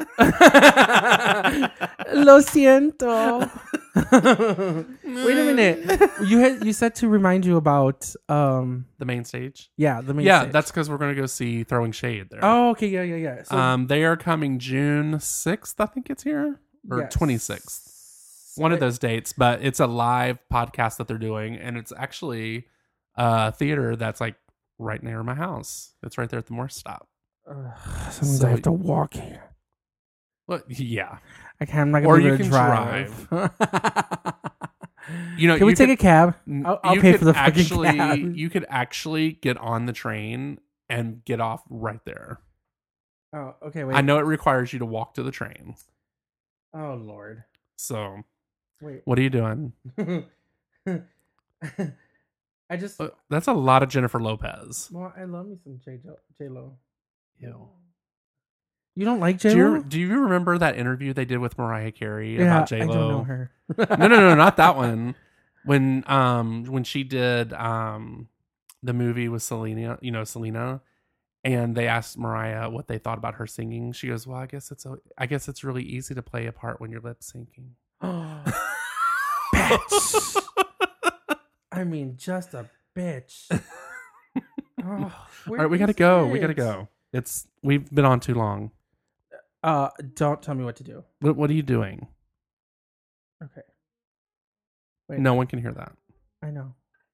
Lo siento. Wait a minute. You had you said to remind you about um The main stage. yeah the main Yeah, stage. that's because we're gonna go see Throwing Shade there. Oh, okay, yeah, yeah, yeah. So, um, they are coming June sixth, I think it's here, or yes. twenty sixth. One of those dates, but it's a live podcast that they're doing, and it's actually a theater that's like right near my house. It's right there at the Morse stop. Ugh, that means So- I have to walk here. Well, yeah, I can't. I'm not Or gonna be you able to can drive. you know. Can we you take could- a cab? n- I'll, I'll you pay could for the fucking actually, cab. You could actually get on the train and get off right there. Oh, okay. Wait. I know it requires you to walk to the train. Oh Lord. So, Wait. what are you doing? I just. Uh, That's a lot of Jennifer Lopez. Well, I love me some J J Lo. Ew. You don't like Do J you, Lo? do you remember that interview they did with Mariah Carey Yeah, about J I don't know Lo? her. no, no, no, not that one. When um when she did um the movie with Selena, you know Selena, and they asked Mariah what they thought about her singing. She goes, "Well, I guess it's a, I guess it's really easy to play a part when you're lip syncing." Bitch. I mean, just a bitch. Oh, All right, we gotta go. We gotta go. It's we've been on too long. Uh, don't tell me what to do. What, what are you doing? Okay. Wait. No one can hear that. I know.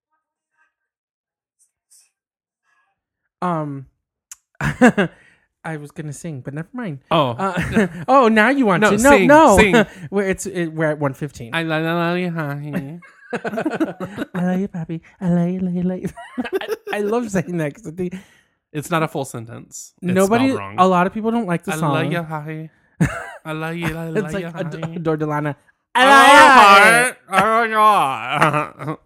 Um, I was gonna sing, but never mind. Oh, Uh, oh, now you want No, to? No, sing, no. sing. we're it's it, we're at one fifteen. I love, love you, honey. I love you, Pappy. I love you, love you, love you. I, I love saying that because the It's not a full sentence. It's nobody, spelled wrong. a lot of people don't like the I song. love you, honey. I love you. I love It's you, like honey. a Dor Delana. I love you, honey.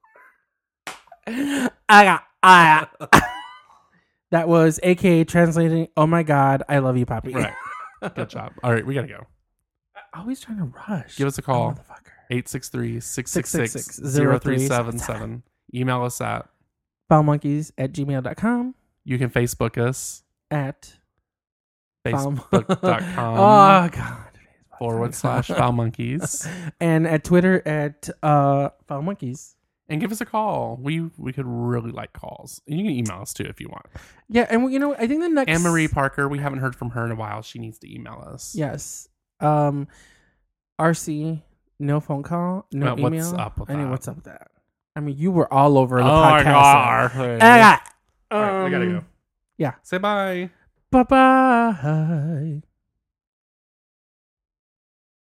I got, I got. That was A K A translating. Oh my God, I love you, Pappy. Right. Good job. All right, we gotta go. Always trying to rush. Give us a call. Motherfucker. eight six three, six six six, six six zero three seven seven. Email us at. Foulmonkeys at gmail dot com. You can Facebook us. At Facebook.com Oh God. forward slash Foul Monkeys. And at Twitter at uh Foul Monkeys. and give us a call. We we could really like calls. And you can email us too if you want. Yeah, and you know, I think the next Anne Marie Parker, we haven't heard from her in a while. She needs to email us. Yes. Um, R C, no phone call, no Uh, email. what's up with I mean, that? what's up with that? I mean, you were all over the Oh my podcast. God. Ah, All right, we gotta um, go. Yeah. Say bye. Bye bye.